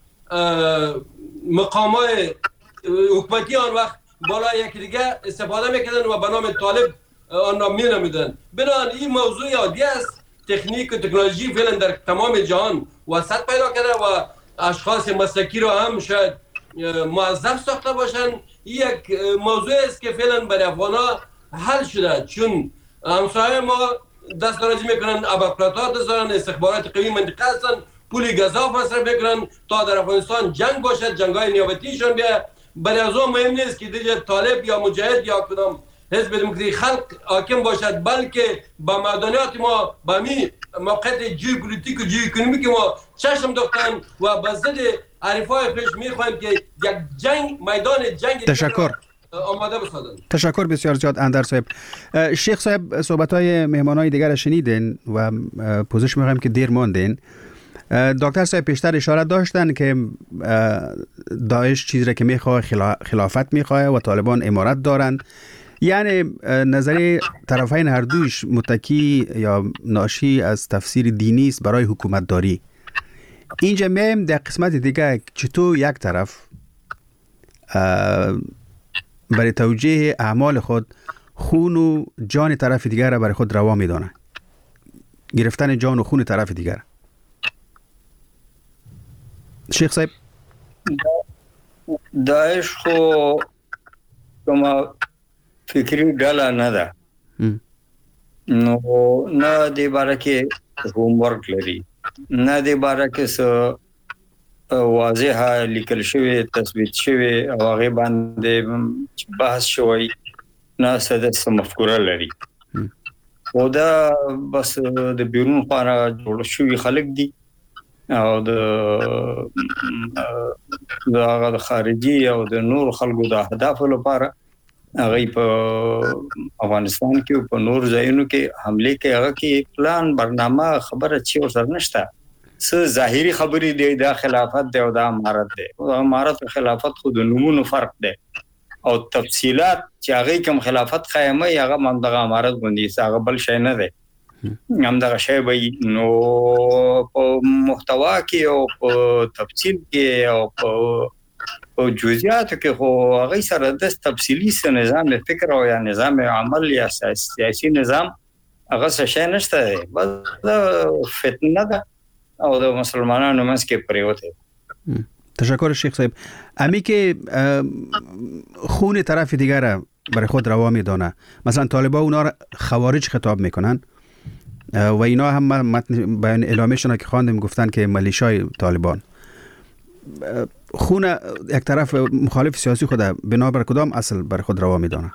مقامات حکومتی آن وقت بالای یکی دیگه استفاده میکردن و به نام طالب آن را مینامیدن. بنابراین این موضوع عادی است. تکنیک و تکنولوژی فعلا در تمام جهان وسعت پیدا کرده و اشخاص مسلکی را هم شاید موظف ساخته باشن. یک موضوع است که فعلا برای افغانا حل شده، چون همسایه ما دست درازی میکنن، ابرپراتات دارن، استخبارات قوی منطقه هستن، پول گزاف مصرف میکنن تا در افغانستان جنگ باشد، جنگای نیابتیشون بیا. برای از اون مهم نیست که دیگه طالب یا مجاهد یا کدام حزب دموکراسی خلق حاکم باشد، بلکه با مدنیات ما با می موقعیت ژئوپلیتیک و ژئواکونومیک ما چشم دوختن و به ضد حریفای پیش میخوایم که یک جنگ، میدان جنگ تشکر آماده بسازن. تشکر بسیار زیاد اندر صاحب. شیخ صاحب، صحبت‌های مهمانای دیگر شنیدین و پوزش می‌خوایم که دیر ماندین. دکتر صاحب پیشتر اشاره داشتن که داعش چیزی را که میخواه خلافت میخواه و طالبان امارت دارند. یعنی نظریه طرفین هر دویش متکی یا ناشی از تفسیر دینی است برای حکومت داری. اینجا میم در قسمت دیگه چطور یک طرف برای توجیه اعمال خود خون و جان طرف دیگر را برای خود روا میدانه، گرفتن جان و خون طرف دیگر. شیخ صاحب، داعش خو کما فکری ډله نه ده، نو نه د باره کې هوم ورک لري، نه د باره کې څه واضحه لیکل شوی، تثبیت شوی او هغه باندې بحث شوی، نه څه د مفکوره لري. او دا بس د بیرون خانه جوړ شوی خلک دي او د خارجي او د نور خلکو د اهداف لپاره هغه په افغانستان کې په نور ځایونو کې حمله کوي. هغه کې پلان برنامه خبره چی ور سره نشته. څه ظاهري خبرې دي د خلافت دی او د امارت دی. او امارت او خلافت خو د نمونه فرق دی او تفصيلات چې هغه کوم خلافت قائمه هغه مندغه امارت باندې هغه بل شي نه دی. هم دغه شی به نو په محتوا کې او په تفصیل کې او په جزئیات کې خو هغه سره د تفصیلی نظام فکر او یا نظام عمل یا سیاسي نظام هغه څه شي نشته دی. بس فتنه ده او د مسلمانانو منځ کې پریوته. تشکر شیخ صاحب. امی که خون طرف دیگر را برای خود روا میدانه، مثلا طالبان اونا را خوارج خطاب میکنن و اینا هم متن بیان اعلامیشون که خواندیم گفتن که ملیشای طالبان خون یک طرف مخالف سیاسی خود بنابر کدام اصل برای خود روا میدانه؟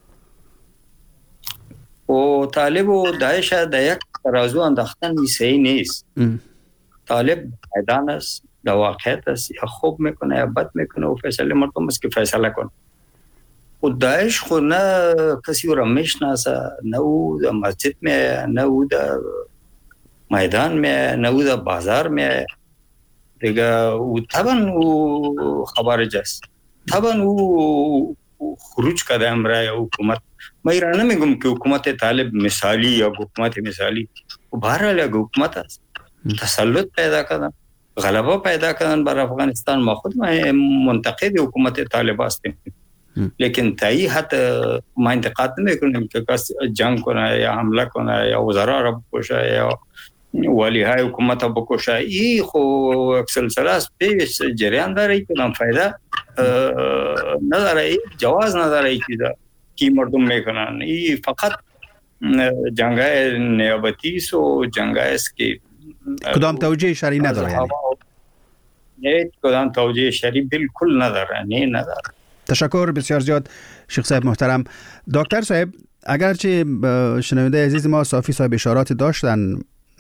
و طالب و داعش در یک ترازو انداختن صحیح نیست. طالب میدان است، در واقعیت است، یا خوب میکنه یا بد میکنه و فیصله مردم است که فیصله کنه. و داعش خود نه کسی را میشناسه، نه او در مسجد میه، نه او در میدان میه، نه او در بازار میه. دیگه او طبعا او خبرج است. طبعا او خروج کرده امرای حکومت. ما ایران نمیگم که حکومت طالب مثالی یا حکومت مثالی. و بهرحال یک حکومت است. تسلط پیدا کردن، غلبه پیدا کردن بر افغانستان. ما خود منتقد حکومت طالب هستیم، لیکن تایی حتی ما انتقاد نمیکنیم که کس جنگ کنه یا حمله کنه یا وزرا را بکشه یا ولی های حکومت را بکشه. ای خو یک سلسله است، پیش جریان داره که من فایده نداره، جواز نداره که مردم میکنن. ای فقط جنگای نیابتی است و جنگای است که کدام توجیه شرعی نداره. یعنی نه کدام توجیه شرعی بالکل نداره. نه نداره. تشکر بسیار زیاد شیخ صاحب محترم. دکتر صاحب اگرچه شنونده عزیز ما صافی صاحب اشارات داشتن،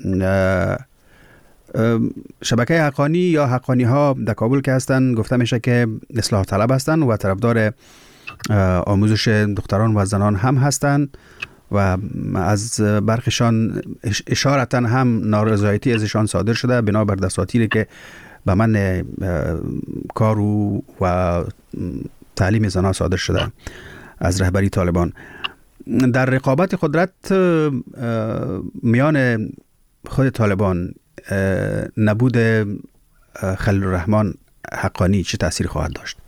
شبکه حقانی یا حقانی ها در کابل که هستن گفته میشه که اصلاح طلب هستن و طرفدار آموزش دختران و زنان هم هستن و از برخشان اشارتا هم نارضایتی ازشان صادر شده بنابر دساتیری که به من کار و تعلیم زنان صادر شده از رهبری طالبان. در رقابت قدرت میان خود طالبان نبود خلیل الرحمن حقانی چه تأثیر خواهد داشت؟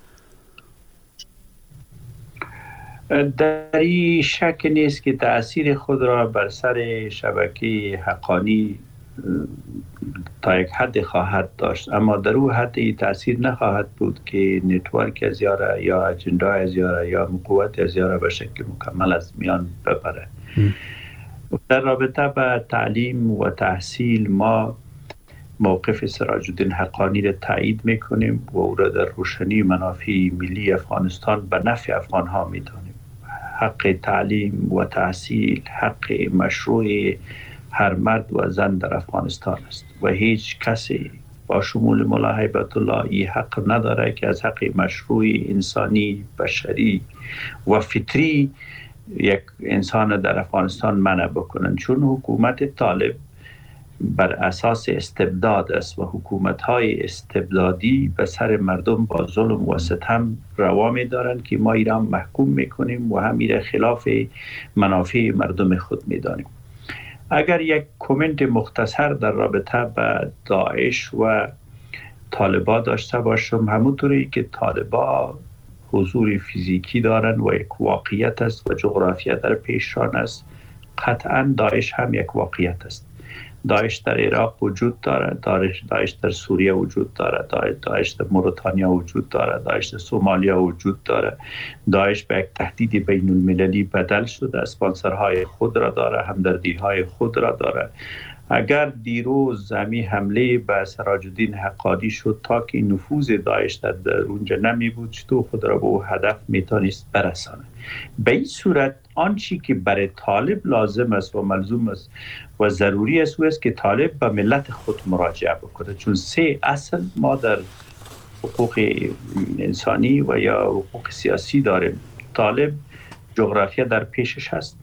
در این شک نیست که تأثیر خود را بر سر شبکه حقانی تا یک حد خواهد داشت، اما در او حد این تأثیر نخواهد بود که نتورک از یاره یا اجندا از یاره یا قوت از یاره به شکل مکمل از میان ببره. در رابطه با تعلیم و تحصیل ما موقف سراج الدین حقانی را تایید میکنیم و او را در روشنی منافع ملی افغانستان به نفع افغان ها میدانیم. حق تعلیم و تحصیل حق مشروع هر مرد و زن در افغانستان است و هیچ کسی با شمول مولا هیبت الله این حق نداره که از حق مشروع انسانی بشری و فطری یک انسان در افغانستان منع بکنن، چون حکومت طالب بر اساس استبداد است و حکومت‌های استبدادی به سر مردم با ظلم و ستم روا می‌دارند که ما ایران محکوم می‌کنیم و همین خلاف منافع مردم خود می‌دانیم. اگر یک کامنت مختصر در رابطه با داعش و طالبان داشته باشم، همونطوری که طالبان حضور فیزیکی دارند و یک واقعیت است و جغرافیا در پیشران است، قطعا داعش هم یک واقعیت است. داعش در عراق وجود دارد، داعش در سوریه وجود دارد، داعش در موریتانیا وجود دارد، داعش در سومالیا وجود دارد. داعش به یک تهدید بین المللی بدل شده، اسپانسرهای خود را دارد، همدردی‌های خود را دارد. اگر دیروز زمین حمله به سراج الدین حقانی شد تا که نفوذ داعش در اونجا نمی بود، چطور خود را به هدف میتونست برسانه؟ به این صورت آنچه که برای طالب لازم است و ملزوم است و ضروری است که طالب به ملت خود مراجعه بکنه، چون 3 اصل ما در حقوق انسانی و یا حقوق سیاسی داریم. طالب جغرافیا در پیشش هست،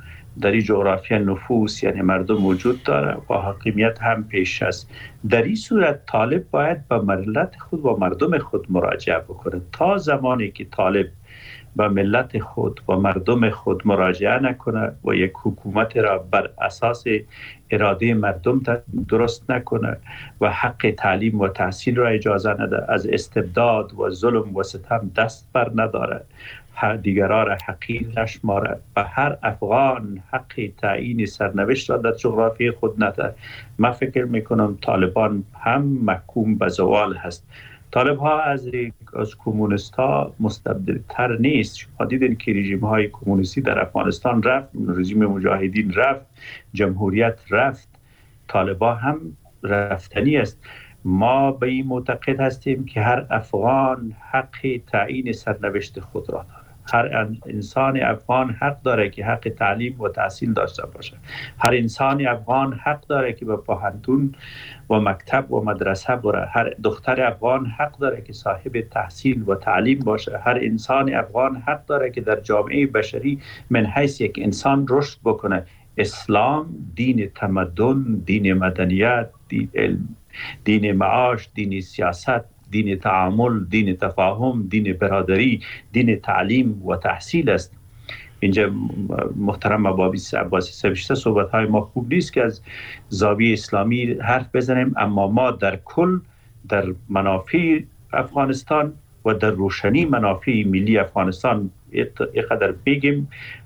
در این جغرافیا نفوس یعنی مردم وجود داره و حاکمیت هم پیش است. در این صورت طالب باید به ملت خود و مردم خود مراجعه بکنه. تا زمانی که طالب به ملت خود و مردم خود مراجعه نکنه و یک حکومت را بر اساس اراده مردم درست نکنه و حق تعلیم و تحصیل را اجازه نده، از استبداد و ظلم و ستم دست بر نداره، دیگران را حقیر نشماره، به هر افغان حق تعیین سرنوشت را در جغرافی خود نده، من فکر میکنم طالبان هم محکوم به زوال هست. طالب ها از کمونیست ها مستبدل تر نیست. شما دیدین که رژیم های کمونیستی در افغانستان رفت، رژیم مجاهدین رفت، جمهوریت رفت، طالب ها هم رفتنی است. ما به این معتقد هستیم که هر افغان حق تعیین سرنوشت خود را داره. هر انسان افغان حق داره که حق تعلیم و تحصیل داشته باشه. هر انسان افغان حق داره که به پوهنتون و مکتب و مدرسه بره. هر دختر افغان حق داره که صاحب تحصیل و تعلیم باشه. هر انسان افغان حق داره که در جامعه بشری من حیث یک انسان رشد بکنه. اسلام دین تمدن، دین مدنیت، دین علم، دین معاش، دین سیاست، دین تعامل، دین تفاهم، دین برادری، دین تعلیم و تحصیل است. اینجا محترم عباسی صاحب صحبت‌های ما خوب نیست که از زاویه اسلامی حرف بزنیم، اما ما در کل در منافع افغانستان و در روشنی منافع ملی افغانستان اینقدر بگیم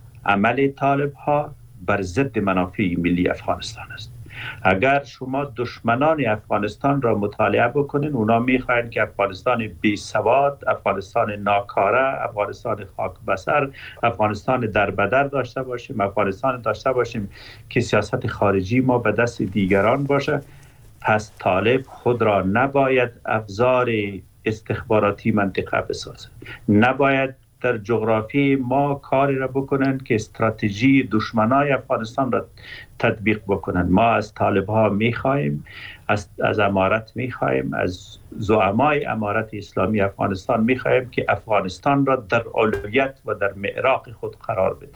عمل طالب ها بر ضد منافع ملی افغانستان است. اگر شما دشمنان افغانستان را مطالعه بکنین، اونا میخواین که افغانستان بی سواد، افغانستان ناکاره، افغانستان خاک بسر، افغانستان دربدر داشته باشیم، افغانستان داشته باشیم که سیاست خارجی ما به دست دیگران باشه. پس طالب خود را نباید ابزار استخباراتی منطقه بسازه، نباید در جغرافی ما کاری را بکنن که استراتژی دشمنای افغانستان را تطبیق بکنن. ما از طالب ها میخوایم، از امارت میخوایم، از زعمای امارت اسلامی افغانستان میخوایم که افغانستان را در اولویت و در معراق خود قرار بده.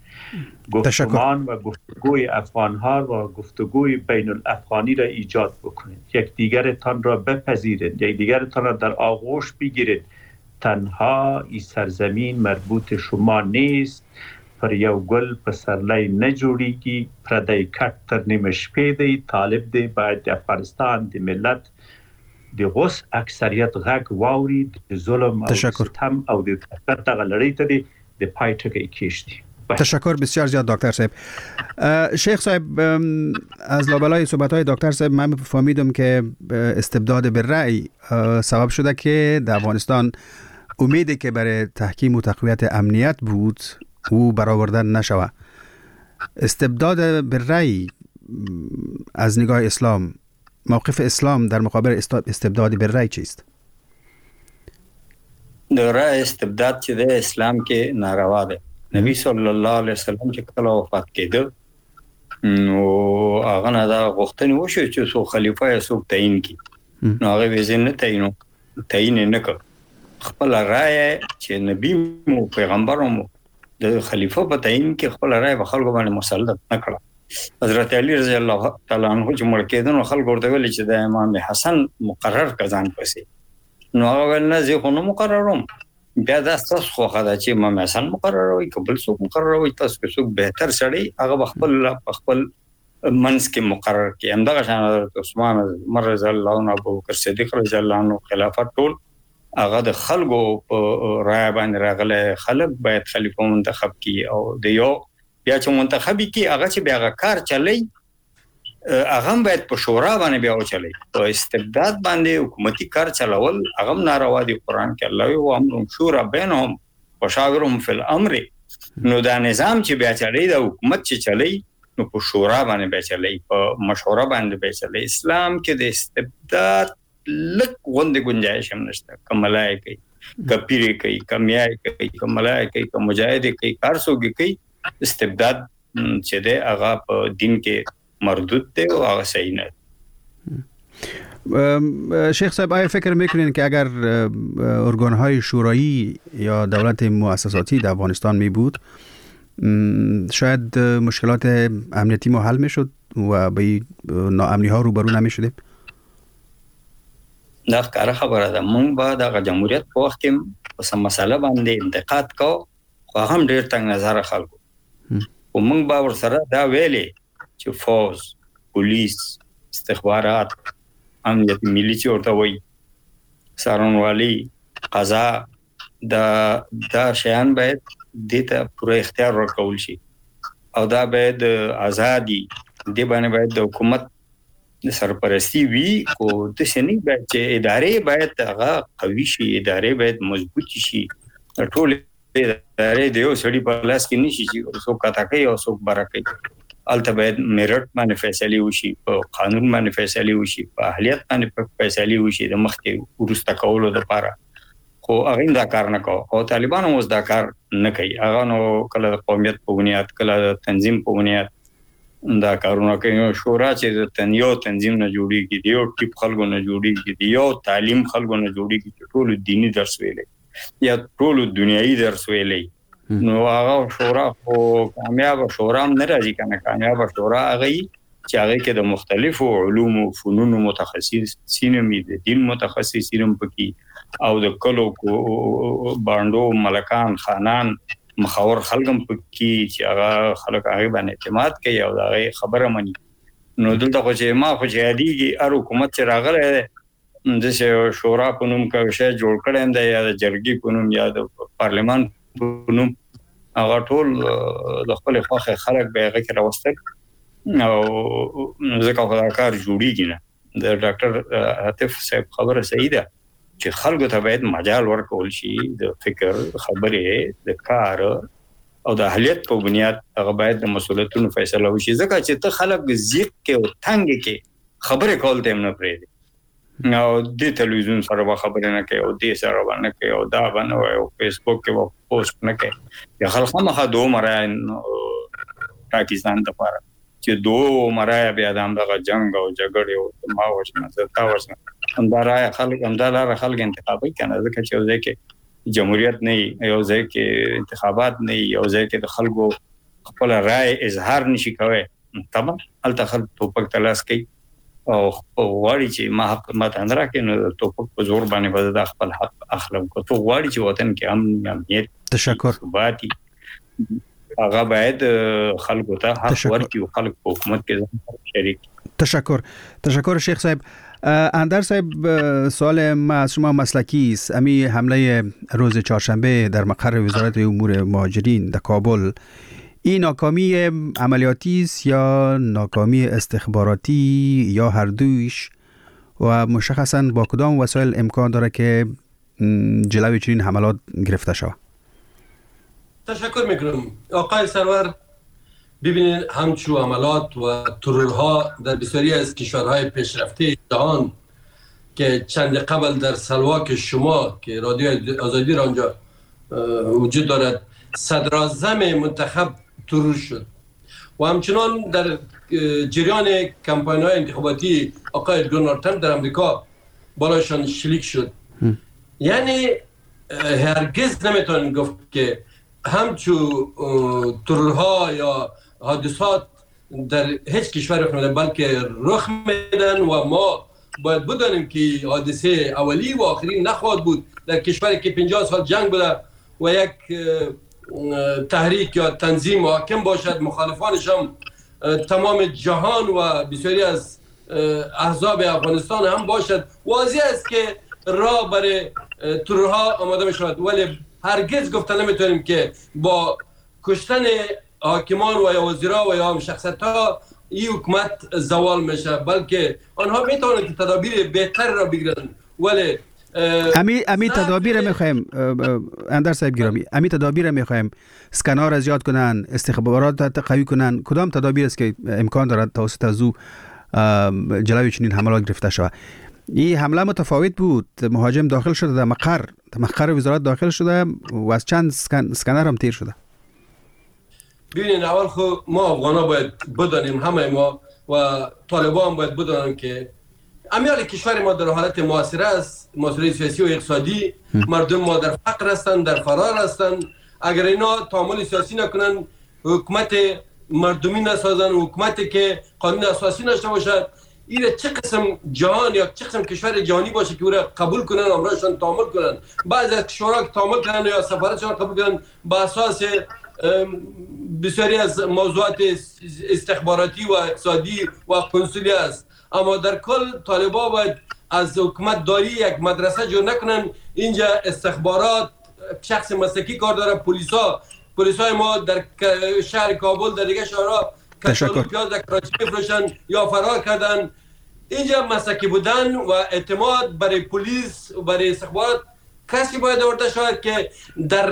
گفتمان و گفتگوی افغان ها و گفتگوی بین الافغانی را ایجاد بکنید. یک دیگرتان را بپذیرید، یک دیگرتان را در آغوش بگیرید. تنها این سرزمین مربوط شما نیست، پر یو گل په سرلی نه جوړیږي، پردی کټ تر نیمه شپې دی. طالب دی باید د افغانستان د ملت د غوث اکثریت غږ واوري، د ظلم او ستم او د کثرت دغه لړۍ ته دی د پای ټکی کیږدي. تشکر بسیار زیاد دکتر صاحب. شیخ صاحب، از لابلای صحبت‌های دکتر صاحب من فهمیدم که استبداد بالرأی سبب شده که در افغانستان امیدی که برای تحکیم و تقویت امنیت بود او برآوردن نشود. استبداد بالرأی از نگاه اسلام، موقف اسلام در مقابل استبداد بالرأی چیست؟ در رأی استبداد چې د اسلام کې ناروا ده. نبی صلی الله علیه وسلم چې کله وفات کېده نو هغه نه دا غوښتنه وشو چې څو خلیفہ یې څوک تعیین کړي، نو هغه وزن نه تعیین نه کړ. خپل رائے چې نبی مو پیغمبر مو د خلیفہ په تعیین کې خپل رائے په خلکو باندې مسلط نه کړ. حضرت علی رضی الله تعالی عنہ چې مړ کېدنو خلکو ورته ویل چې د امام حسن مقرر کزان پسې، نو هغه ول نه زه خو نو مقرروم. بیا دا تاسو خو خدای چې امام حسن مقرر وي قبل څوک مقرر وي، تاسو کې څوک بهتر سړی هغه خپل منځ کې مقرر کې. همدغه شان حضرت عثمان رضی الله عنه، ابو بکر صدیق رضی الله عنه خلافت ټول هغه د خلکو رائے باندې راغله. خلک باید خلیفہ منتخب کی او د یو بیا چې منتخبي کی هغه چې بیا کار چلی هغه باید په شورا باندې بیا وچلی. په استبداد باندې حکومتي کار چلول هغه ناروا دی. قرآن کې الله وی امر شورا بینهم وشاورهم فی الامر. نو دا نظام چې بیا چلی دا حکومت چې چلی نو په شورا باندې بیا چلی، په مشوره باندې بیا چلی. اسلام کې د استبداد لک غوندې گنجائش هم نشته. کملای کوي، کپیری کوي، کمیای کوي، کملای کوي، مجاهد کوي، کارسوګي کوي، استبداد چې ده هغه په دین کې مردود ده و هغه صحیح نه. شیخ صاحب آیا فکر میکنین که اگر ارگانهای شورایی یا دولت مؤسساتی در افغانستان می بود شاید مشکلات امنیتی ما حل میشد و به ناامنی ها روبرو نمی شدیم؟ دا ښکاره خبره ده. مونږ به د جمهوریت په وخت کې په سم مسله باندې انتقاد کو، خو هم ډیر تنگ نظر خلکو. او مونږ به ورسره دا ویلې چې فوج، پولیس، استخبارات، امنیت ملي چې ورته وایي، څارنوالي، قضا، دا شیان باید دې ته پوره اختیار ورکول شي او دا باید ازادي دې باندې باید د حکومت سرپرستی وی کو د سنې باید چې ادارې باید هغه قوي شي، ادارې باید مضبوط شي. ټول ادارې د یو سړي په لاس کې نشي چې څوک کاته کوي او څوک بره کوي. البته باید میرټ باندې فیصله وشي، په قانون باندې فیصله وشي، په اهلیت باندې فیصله وشي د مخکې ورسته کولو لپاره. خو هغه دا کار نه کوي او طالبان هم دا کار نه کوي. هغه نو کله د قومیت په بنیاد، کله د تنظیم په بنیاد دا کارونه کوي. شورا چې د تنظیم نه جوړیږي، د یو ټیپ خلکو نه جوړیږي، د یو تعلیم خلکو نه جوړیږي چې ټول دینی درس ویلي یا ټول دنیایي درس ویلي. نو هغه شورا خو کامیاب شورا هم نه راځي کنه. کامیاب شورا هغه چې هغه کې د مختلفو علوم او فنون متخصصین می دي، دین متخصصین پکې او د کلو باندو ملکان خانان مخاور خلګم پکې چې هغه خلک هغه باندې اعتماد کوي او هغه خبره مني. نو دلته خو چې ما خو یادېږي ار حکومت چې راغله د شورا په نوم کې شی جوړ کړم دی یا د جرګي په نوم یا د پارلمان په نوم، هغه ټول د خپل خوخه خلک به هغه کې راوستل او ځکه خو دا کار جوړیږي نه. د ډاکټر عاطف صاحب خبره صحیح ده چې خلکو ته باید مجال ورکول شي د فکر، خبرې، د کار او د اهلیت په بنیاد هغه باید د مسؤلیتونو فیصله وشي. ځکه چې ته خلک زیق کې او تنگ کې خبرې کول ته نه پرېږدي او د تلویزیون سره خبرې نه کوي او د سره باندې کوي او دا باندې او فیسبوک کې پوسټ نه کوي. یا خلک هم دوه مرای پاکستان د پاره چې دوه مرای بیا د همدغه جنگ او جګړې او ما وښنه زتا وښنه همدارای خلک همدارای خلک انتخابي کنه. ځکه چې یو ځای کې جمهوریت نه، یو ځای کې انتخابات نه، یو ځای کې د خلکو خپل رائے اظهار نشي کوي. تمام الته خلک توپک تلاش کوي او غواړي چې ما حق ماته اندرا کې نو توپک په زور باندې وځي د خپل حق اخلم کو. تو غواړي چې وطن کې امنیت، تشکر، ثباتی هغه باید خلکو ته حق ورکړي او خلک په حکومت کې شریک. تشکر شیخ صاحب. اندر صاحب سوال ما از شما مسلکی است. امی حمله روز چهارشنبه در مقر وزارت امور مهاجرین در کابل، این ناکامی عملیاتی است یا ناکامی استخباراتی یا هر دویش و مشخصاً با کدام وسایل امکان داره که جلوی چنین حملات گرفته شود؟ تشکر میکنم آقای سرور. ببینید همچون عملات و ترورها در بسیاری از کشورهای پیشرفته جهان که چند قبل در سلواک شما که رادیو آزادی را آنجا وجود دارد صدراعظم منتخب ترور شد و همچنان در جریان کمپاین‌های انتخاباتی آقای دونالد ترامپ در امریکا بالایشان شلیک شد. یعنی هرگز نمیتونن گفت که همچون ترورها یا حادثات در هیچ کشور رخ نمیدن، بلکه رخ میدن و ما باید بدانیم که حادثه اولی و آخری نخواهد بود. در کشوری که 50 سال جنگ بوده و یک تحریک یا تنظیم حاکم باشد، مخالفانش هم تمام جهان و بسیاری از احزاب افغانستان هم باشد، واضح است که راه برای ترورها آماده می شود. ولی هرگز گفته نمیتونیم که با کشتن حاکمان و یا وزیرا و یا شخصیت‌ها این حکومت زوال میشه، بلکه آنها میتونن که تدابیر بهتر را بگیرن. ولی امی تدابیر میخوایم اندر صاحب گرامی، امی تدابیر میخوایم اسکنار از زیاد کنن، استخبارات قوی کنن. کدام تدابیر است که امکان دارد توسط از او جلوی چنین حملات گرفته شود؟ این حمله متفاوت بود. مهاجم داخل شده در مقر وزارت داخل شده و از چند اسکنر هم تیر شده. ببینید اول خو ما افغانا باید بدانیم، همه ما و طالبان هم باید بدانن که امیال کشور ما در حالت معاصره است، معاصره سیاسی و اقتصادی. مردم ما در فقر هستند، در فرار هستند. اگر اینا تعامل سیاسی نکنن، حکومت مردمی نسازن، حکومتی که قانون اساسی نشته باشد، این چه قسم جهان یا چه قسم کشور جهانی باشه که او را قبول کنن، امرشان تعامل کنن. بعضی از کشورها که تعامل کنن یا سفارتشان قبول کنن با اساس بسیاری از موضوعات استخباراتی و اقتصادی و قنصلی است. اما در کل طالبان باید از حکومت داری یک مدرسه جور نکنن. اینجا استخبارات شخص مسلکی کار داره، پلیسای ما در شهر کابل در دیگه شهرها کشالو پیاز در کراچی میفروشن یا فرار کردن. اینجا مسلکی بودن و اعتماد برای پلیس و برای استخبارات کسی باید آورده شود که در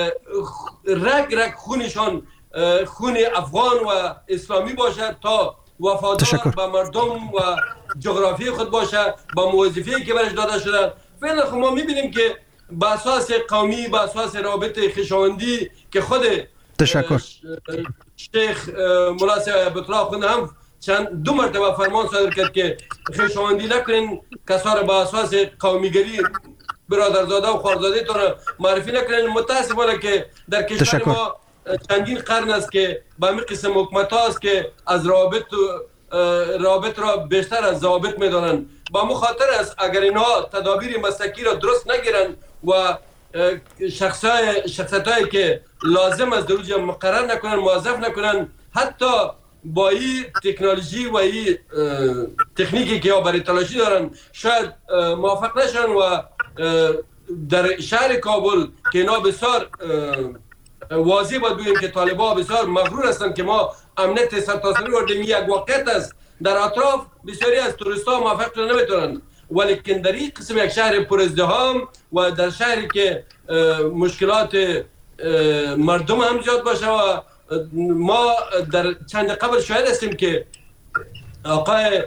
رگ خونشان خون افغان و اسلامی باشد تا وفادار به مردم و جغرافی خود باشه، با وظیفه‌ای که برش داده شده. فعلا ما میبینیم که با اساس قومی، با اساس رابط خویشاوندی که خود شیخ مولا صاحب الله خود هم دو مرتبه فرمان صادر کرد که خویشاوندی نکنین، کسا را با اساس قومیگری برادرزاده و خوارزاده تون معرفی نکنین. متاسفانه که در کشور ما چندین قرن است که با همین قسم حکومت هاست که از رابط را بیشتر از ضابط میدانن. با مخاطر است اگر اینها تدابیر مسلکی را درست نگیرن و شخصیتایی که لازم است در اونجا مقرر نکنن، موظف نکنن، حتی با این تکنولوژی و این تکنیکی که برای تلاشی دارن شاید موفق نشن. و در شهر کابل که اینا بسیار واضح باید بگیم که طالبان بسیار مغرور هستند که ما امنیت سرتاسری وردیم، یک واقعیت است. در اطراف بسیاری از توریست ها موفق شدن نمیتونن، ولیکن در این قسم یک شهر پر ازدحام و در شهری که مشکلات مردم هم زیاد باشه و ما در چند قبل شاهد هستیم که آقای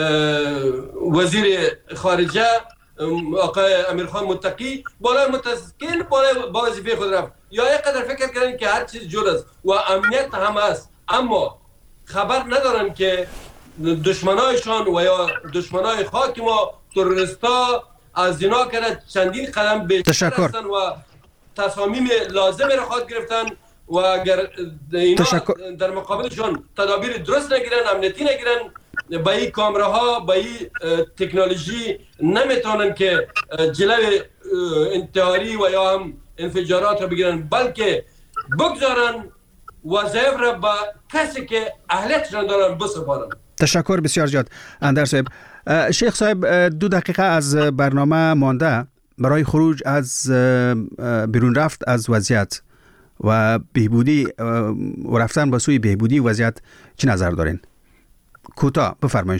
وزیر خارجه آقای امیرخان متقی بالای متسکین بالای وظیفه خود رفت، یا یک قدر فکر کردن که هر چیز جور است و امنیت هم است، اما خبر ندارن که دشمنایشان و یا دشمنای خاک ما تروریستا از اینا کرده چندین قدم بیشتر هستن و تصامیم لازم را خواهد گرفتن و اگر اینا در مقابلشان تدابیر درست نگیرن، امنیتی نگیرن، با این کامراها با این تکنولوژی نمیتونن که جلوی انتحاری و یا هم انفجارات را بگیرن، بلکه بگذارن وظایف را با کسی که اهلیتشان دارن بسپارن. تشکر بسیار زیاد اندر صاحب. شیخ صاحب 2 دقیقه از برنامه مانده برای خروج از بیرون رفت از وضعیت و بهبودی و رفتن به سوی بهبودی وضعیت چه نظر دارین؟ کوتاه بفرمایید.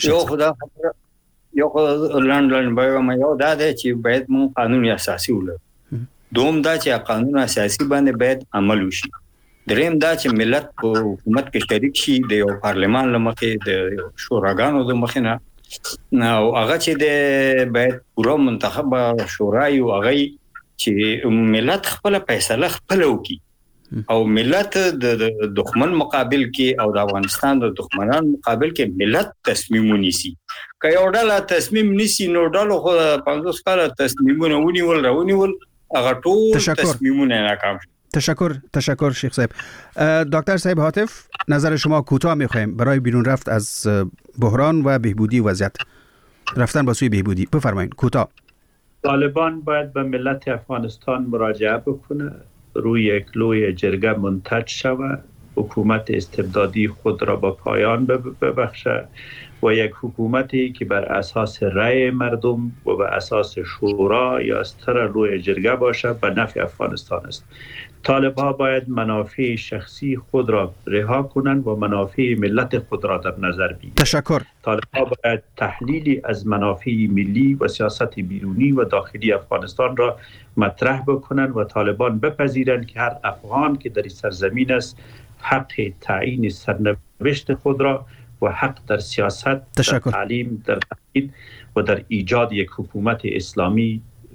یا خدا لندن باید ما یاد داده چې باید مو قانون اساسي ولرو. دوم دا چې قانون اساسي باندې باید عمل وشي. دریم دا چې ملت په حکومت کې شریک شي، د یو پارلمان لمخې د شوراګانو د مخې نه، او هغه چې د باید پوره منتخب شورای او هغه چې ملت خپل فیصله خپل وکړي او ملت د دښمن مقابل کې او د افغانستان د دښمنان مقابل کې ملت تصمیم ونیسي. که یو ډله تصمیم نیسي نو ډلو خو 50 کاله تصمیمونه ونیول هغه ټول تصمیمونه ناکام شي. تشکر شیخ صاحب. دکتر صاحب هاتف، نظر شما کوتاه میخوایم برای بیرون رفت از بحران و بهبودی وضعیت، رفتن به سوی بهبودی. بفرمایید کوتاه. طالبان باید به ملت افغانستان مراجعه بکنه، روی یک لوی جرگه منتج شود، حکومت استبدادی خود را با پایان ببخشه و یک حکومتی که بر اساس رأی مردم و بر اساس شورا یا استر روی جرگه باشه به نفع افغانستان است. طالبان باید منافع شخصی خود را رها کنند و منافع ملت خود را در نظر بگیرند. تشکر. طالبان باید تحلیلی از منافع ملی و سیاست بیرونی و داخلی افغانستان را مطرح بکنند و طالبان بپذیرند که هر افغان که در این سرزمین است حق تعیین سرنوشت خود را و حق در سیاست، در تعلیم، در تحقیق و در ایجاد یک حکومت اسلامی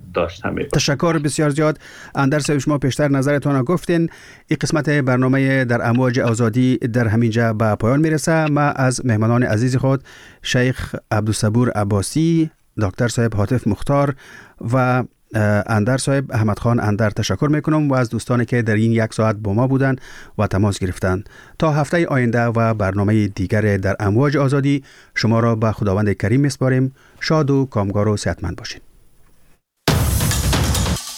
داشته میباشد. تشکر بسیار زیاد. اندر صاحب، شما پیشتر نظرتان را گفتین. این قسمت برنامه در امواج آزادی در همینجا به پایان میرسه. ما از مهمانان عزیز خود شیخ عبدالصبور عباسی، دکتر صاحب حاتف مختار و اندر صاحب احمد خان اندر تشکر میکنم و از دوستانی که در این یک ساعت با ما بودن و تماس گرفتن. تا هفته آینده و برنامه دیگر در امواج آزادی شما را به خداوند کریم میسپاریم. شاد و کامگار و صحتمند باشید.